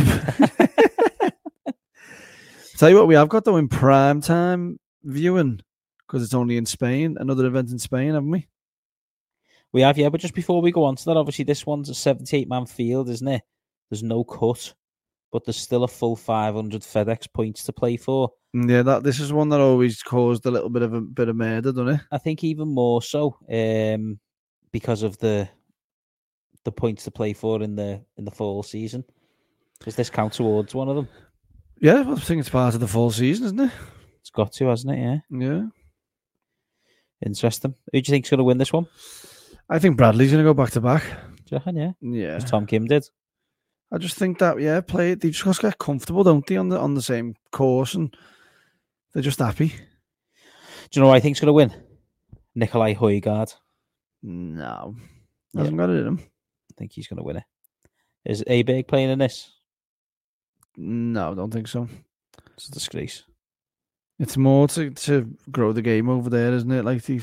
Tell you what, we have got though in prime time viewing because it's only in Spain. Another event in Spain, haven't we? We have, yeah, but just before we go on to that, obviously this one's a seventy-eight man field, isn't it? There's no cut, but there's still a full five hundred FedEx points to play for. Yeah, that this is one that always caused a little bit of a bit of murder, doesn't it? I think even more so um, because of the the points to play for in the in the fall season. Does this count towards one of them? Yeah, well, I think it's part of the fall season, isn't it? It's got to, hasn't it? Yeah. Yeah. Interesting. Who do you think's going to win this one? I think Bradley's going to go back to back. Do you reckon, yeah? Yeah. As Tom Kim did. I just think that, yeah, play it. They just got to get comfortable, don't they, on the on the same course, and they're just happy. Do you know who I think's going to win? Nikolai Højgaard. No. Yeah. Hasn't got it in him. I think he's going to win it. Is A-Big playing in this? No, I don't think so. It's a disgrace. It's more to, to grow the game over there, isn't it? Like, they've,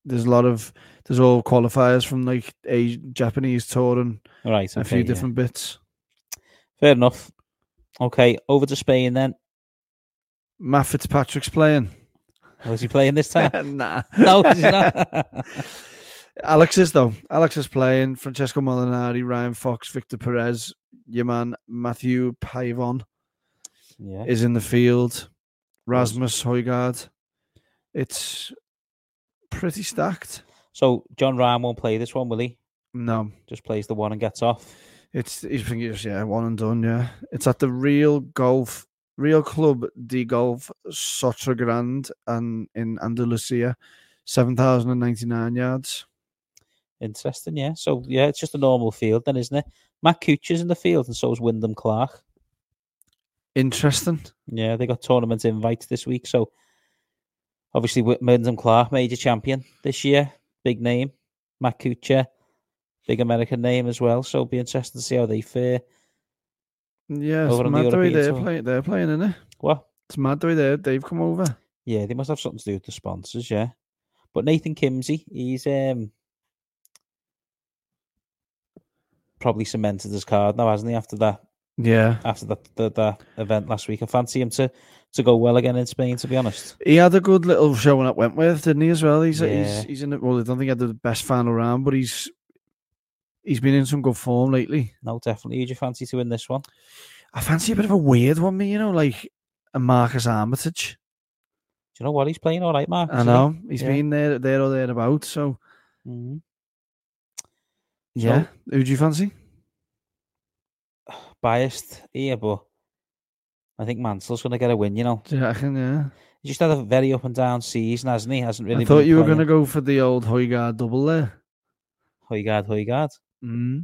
there's a lot of there's all qualifiers from like a Japanese tour and Right, a okay, few yeah. different bits. Fair enough. Okay, over to Spain then. Matt Fitzpatrick's playing. Was he playing this time? Nah. No, he's not. Alex is though. Alex is playing. Francesco Molinari, Ryan Fox, Victor Perez, your man Matthew Pavon Yeah. is in the field. Rasmus Højgaard. It's pretty stacked. So John Rahm won't play this one, will he? No, Just plays the one and gets off. it's he's thinking it's yeah one and done. Yeah, it's at the Real Golf, Real Club de Golf Sotogrand and in Andalusia, seven thousand and ninety nine yards. Interesting, yeah. So yeah, it's just a normal field then, isn't it? Matt Kuchar's in the field, and so is Wyndham Clark. Interesting. Yeah, they got tournament invites this week. So obviously, Wyndham Clark, major champion this year, big name. Matt Kuchar, big American name as well. So it'll be interesting to see how they fare. Yeah, it's Over on the mad the way European they're tour. playing. They're playing, isn't it? What? It's mad the way they they've come over. Yeah, they must have something to do with the sponsors, yeah. But Nathan Kimsey, he's um probably cemented his card now, hasn't he? After that, Yeah, after that, that, that event last week, I fancy him to to go well again in Spain. To be honest, he had a good little showing at Wentworth, didn't he? As well, he's Yeah. he's he's in it. Well, I don't think he had the best final round, but he's he's been in some good form lately. no, definitely. Who'd you fancy to win this one? I fancy a bit of a weird one, me. You know, like a Marcus Armitage. Do you know what he's playing? All right, Mark. I know he's Yeah. been there, there or thereabouts. So Mm-hmm. yeah, who do you fancy? Biased here, but I think Mansell's going to get a win. You know, Do you reckon? Yeah. he's just had a very up and down season, hasn't he? Hasn't really. I thought been you were playing. going to go for the old Højgaard double there. Højgaard, Højgaard. Mm.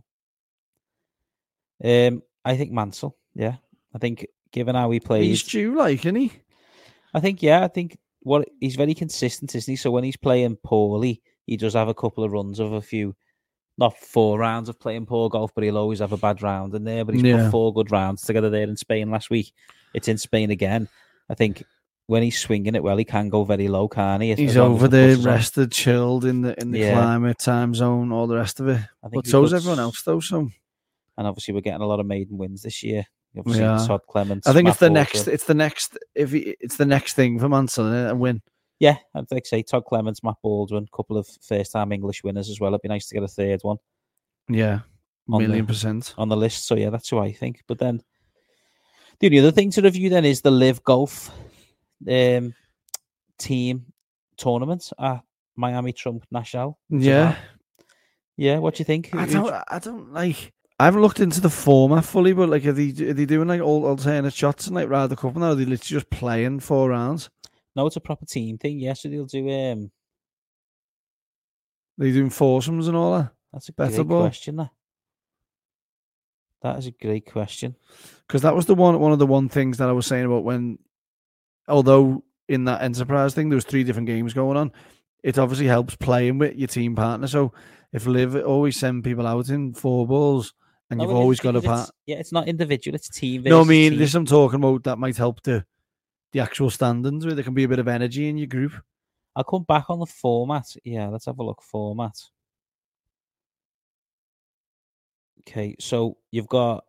Um, I think Mansell. Yeah, I think given how he plays, He's due, like, isn't he? I think yeah, I think what he's very consistent, isn't he? So when he's playing poorly, he does have a couple of runs of a few, not four rounds of playing poor golf, but he'll always have a bad round in there. But he's Yeah. put four good rounds together there in Spain last week. It's in Spain again. I think when he's swinging it well, he can go very low, can't he? As He's long as over the there, putters on. rested, chilled in the in the Yeah. climate, time zone, all the rest of it. I think But we so's could- everyone else, though. So And obviously, we're getting a lot of maiden wins this year. Obviously, Yeah. Todd Clements. I think Matt it's the Baldwin. next. It's the next. If he, it's the next thing for Mansell, isn't it? A win. Yeah, I'd like to say Todd Clements, Matt Baldwin, a couple of first-time English winners as well. It'd be nice to get a third one Yeah, On million the- percent. on the list. So yeah, that's who I think. But then the only other thing to review then is the Live Golf um, team tournament at Miami Trump National. Yeah, Yeah, what do you think? I Who- don't. I don't like. I haven't looked into the format fully, but like, are they are they doing like all alternate shots and like Ryder Cup now? Are they literally just playing four rounds? No, it's a proper team thing. Yeah, so they'll do. Um, Are they doing foursomes and all that? that's a Better great ball. question. That. That is a great question. Because that was the one one of the one things that I was saying about when, although in that enterprise thing there was three different games going on, it obviously helps playing with your team partner. So if Liv always send people out in four balls and No, you've it is always got a because part. it's- Yeah, it's not individual. It's team. No, I versus mean team. this I'm talking about. That might help the the actual standings where there can be a bit of energy in your group. I'll come back on the format. Yeah, let's have a look. Format. Okay, so you've got.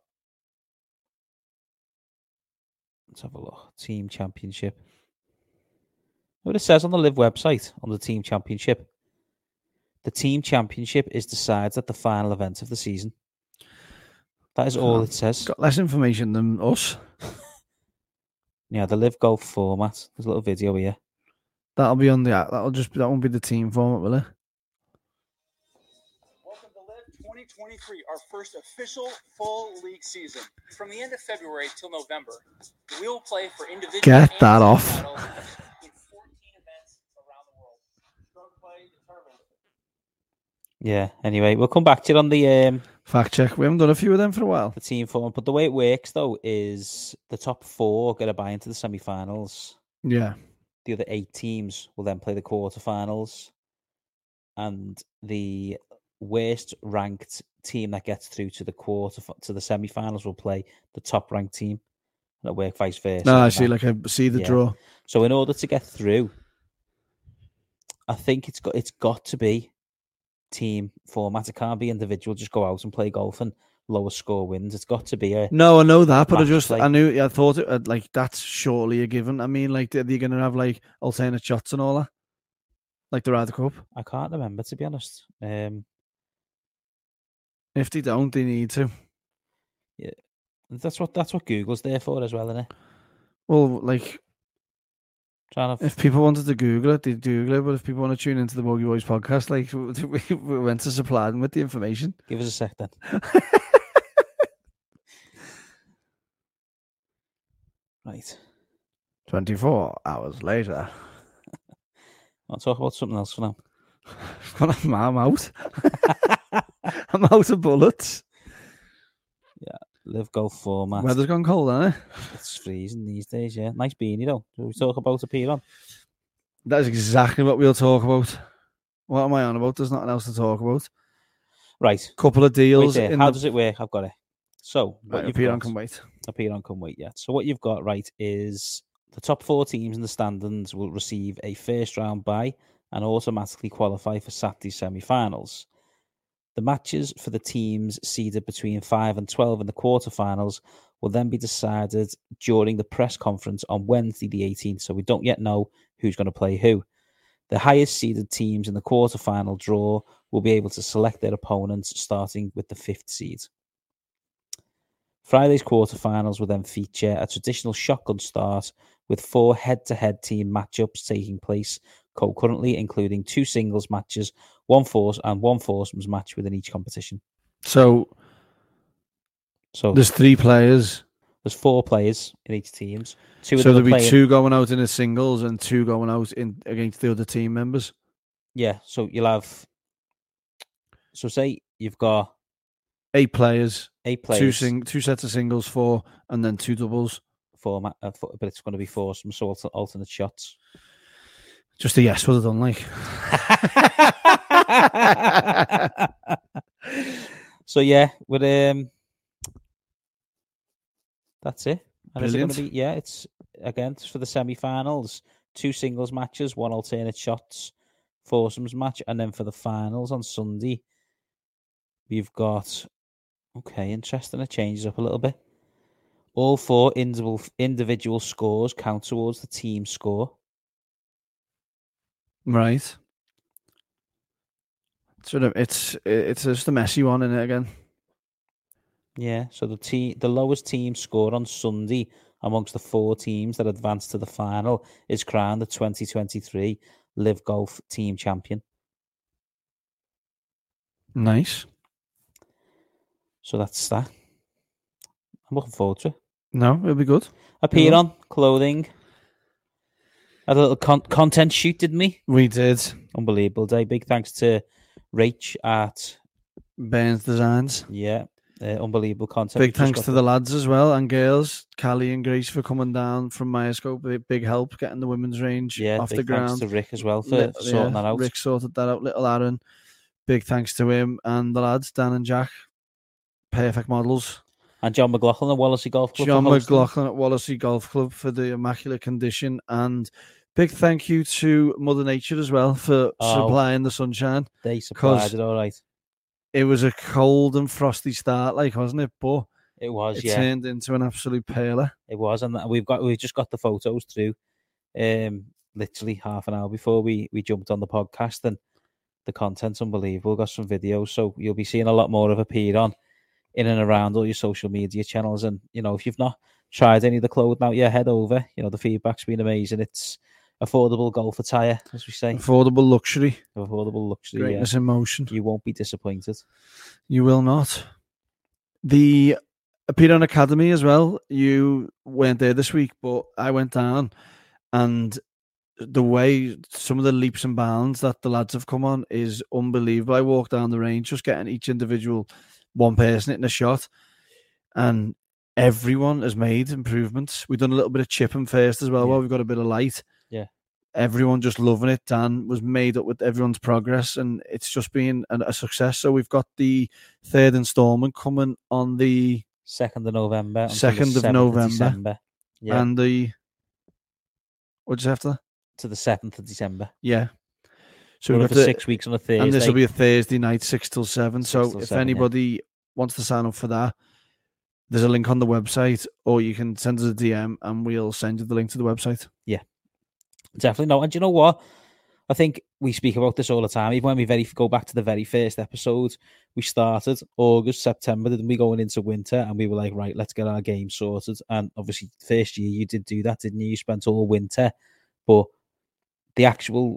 Let's have a look. Team Championship. What it says on the Live website on the Team Championship. The Team Championship is decided at the final event of the season. That is all Huh. it says. Got less information than us. Yeah, the Live Golf format. There's a little video here. That'll be on the app. That'll just that won't be the team format, will it? Welcome to Live twenty twenty-three, our first official full league season. From the end of February till November, we will play for individual Get and that team off. titles in fourteen events around the world. Stroke play determined. Yeah. Anyway, we'll come back to it on the um, Fact check. We haven't done a few of them for a while. the team format. But the way it works though is the top four get a buy into the semi-finals. Yeah. The other eight teams will then play the quarterfinals, and the worst ranked team that gets through to the quarter to the semi-finals will play the top ranked team, and it works vice versa. No, I and see. that. Like I see the Yeah. draw. So in order to get through, I think it's got it's got to be team format. It can't be individual. Just go out and play golf and lower score wins. It's got to be a No, I know that, but I match just play. I knew I thought it uh, like that's surely a given. I mean, like are you going to have like alternate shots and all that, like the Ryder Cup? I can't remember, to be honest. Um, If they don't, they need to. that's what that's what Google's there for as well, isn't it? Well, like Trying to if people wanted to Google it, they'd Google it. But if people want to tune into the Bogey Boys podcast, like we, we went to supply them with the information. give us a sec then. Right. Twenty-four hours later, I'll talk about something else for now. I'm out. I'm out of bullets. Live golf format. Weather's gone cold, hasn't it? It's freezing these days, yeah. Nice beanie though. Shall we talk about a Piron? That is exactly what we'll talk about. What am I on about? There's nothing else to talk about. Right. Couple of Wait deals. there. In How the... does it work? I've got it. So what Right, you've Piron got, can wait. a Piron can wait yet. So what you've got, right, is the top four teams in the standings will receive a first round bye and automatically qualify for Saturday's semi-finals. The matches for the teams seeded between five and twelve in the quarterfinals will then be decided during the press conference on Wednesday the eighteenth, so we don't yet know who's going to play who. The highest seeded teams in the quarterfinal draw will be able to select their opponents, starting with the fifth seed. Friday's quarterfinals will then feature a traditional shotgun start with four head-to-head team matchups taking place concurrently, including two singles matches, one force and one foursomes match within each competition. So, so there's three players. There's four players in each teams. Two So of them there'll be playing, two going out in the singles and two going out in against the other team members. Yeah, so you'll have. So say you've got eight players, eight players, two sing, two sets of singles, four, and then two doubles. Four, ma- uh, four but it's going to be foursomes, so alter- alternate shots. Just a yes would have done like. So yeah, with um, that's it. And is it going Brilliant. to be? Yeah, it's again it's for the semi-finals. Two singles matches, one alternate shots, foursomes match, and then for the finals on Sunday, we've got. Okay, interesting. It changes up a little bit. All four individual individual scores count towards the team score. Right. Sort of, it's it's just a messy one, isn't it? Again. Yeah, so the team, the lowest team score on Sunday amongst the four teams that advance to the final is crowned the twenty twenty-three Live Golf Team Champion. Nice. So that's that. I'm looking forward to it. No, it'll be good. Appeared Yeah. on clothing. Had a little con- content shoot, didn't we? We did. Unbelievable day. Big thanks to Rach at Burns Designs. yeah, uh, unbelievable content. Big We've just thanks got to the lads as well and girls, Callie and Grace, for coming down from Myoscope. Big, big help getting the women's range yeah. off Big the thanks ground. to Rick as well for Lit- sorting yeah, that out. Rick sorted that out. Little Aaron. Big thanks to him and the lads, Dan and Jack. Perfect models. And John McLaughlin at Wallasey Golf Club. John for hosting. McLaughlin at Wallasey Golf Club for the immaculate condition. And big thank you to Mother Nature as well for Oh. supplying the sunshine. They supplied 'Cause- it all right. It was a cold and frosty start, like, wasn't it? But It was, it yeah. turned into an absolute pearler. It was, and we've got we've just got the photos through, um, literally half an hour before we we jumped on the podcast, and the content's unbelievable. We've got some videos, so you'll be seeing a lot more of Appear on in and around all your social media channels. And you know, if you've not tried any of the clothing out, yeah, head over. You know, the feedback's been amazing. It's affordable golf attire, as we say, Affordable luxury. affordable luxury. Yeah. Greatness in motion. You won't be disappointed. You will not. The Appearon Academy as well. You weren't there this week, but I went down, and the way some of the leaps and bounds that the lads have come on is unbelievable. I walked down the range just getting each individual one person hitting a shot, and everyone has made improvements. We've done a little bit of chipping first as well. Yeah. While we've got a bit of light. Yeah. Everyone just loving it. Dan was made up with everyone's progress, and it's just been a, a success. So we've got the third instalment coming on the Second of November. until the Second of seventh November. December. Yeah, and the what'd you say after that? to the seventh of December. Yeah. So We're we've up got for the, six weeks on a Thursday. and this will be a Thursday night, six till seven. Six so till if seven, yeah. anybody wants to sign up for that, there's a link on the website, or you can send us a D M and we'll send you the link to the website. Definitely no. And do you know what? I think we speak about this all the time. Even when we very go back to the very first episode, we started August, September, didn't we, going into winter, and we were like, right, let's get our game sorted. And obviously, first year you did do that, didn't you? You spent all winter, but the actual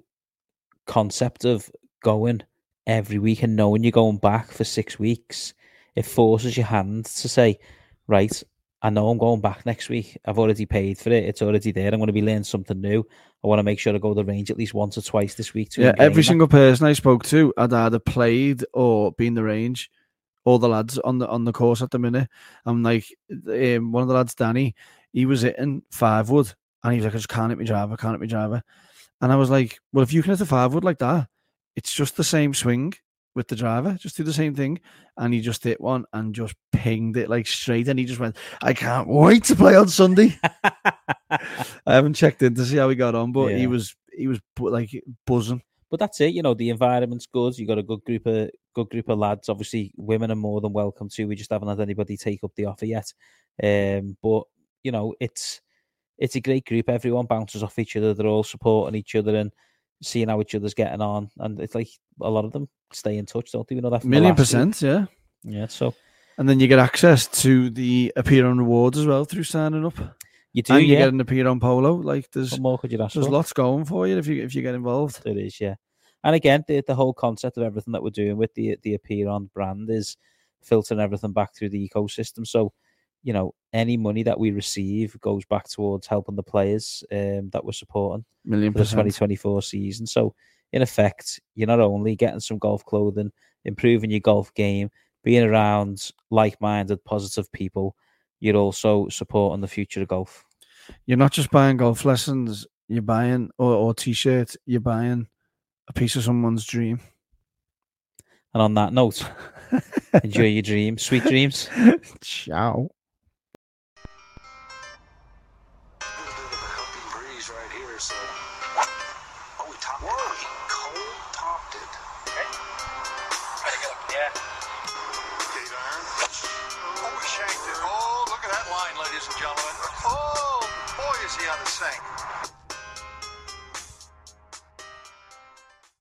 concept of going every week and knowing you're going back for six weeks, it forces your hand to say, right, I know I'm going back next week. I've already paid for it. It's already there. I'm going to be learning something new. I want to make sure I go to the range at least once or twice this week. To Yeah, every that. single person I spoke to had either played or been the range. All the lads on the on the course at the minute. I'm like, um, one of the lads, Danny, he was hitting five wood, and he was like, I just can't hit my driver, can't hit my driver. And I was like, well, if you can hit a five wood like that, it's just the same swing with the driver. Just do the same thing. And he just hit one and just pinged it like straight. And he just went, I can't wait to play on Sunday. I haven't checked in to see how he got on, but Yeah. he was he was like buzzing. But that's it. You know, the environment's good. You got a good group of good group of lads. Obviously, women are more than welcome too. We just haven't had anybody take up the offer yet. Um, but you know, it's it's a great group. Everyone bounces off each other. They're all supporting each other and seeing how each other's getting on. And it's like a lot of them stay in touch, don't they? We know that from the Million last group. percent, yeah. Yeah. So And then you get access to the appear on rewards as well through signing up. you do. And you Yeah. get an appear on polo. Like there's What more could you ask there's for? lots going for you if you if you get involved. There is, yeah. And again, the the whole concept of everything that we're doing with the the Appear On brand is filtering everything back through the ecosystem. So, you know, any money that we receive goes back towards helping the players um, that we're supporting Million for the twenty percent. twenty-four season. So, in effect, you're not only getting some golf clothing, improving your golf game, being around like-minded, positive people, you're also supporting the future of golf. You're not just buying golf lessons, you're buying or, or t-shirt, you're buying a piece of someone's dream. And on that note, enjoy your dreams, sweet dreams. Ciao. A bit of a helping breeze right here, so. Oh, we topped it. He cold topped it. Okay. Try to get up. Yeah. Eight iron. Oh, we shanked it. Oh, look at that line, ladies and gentlemen. Oh, boy, is he on the sink.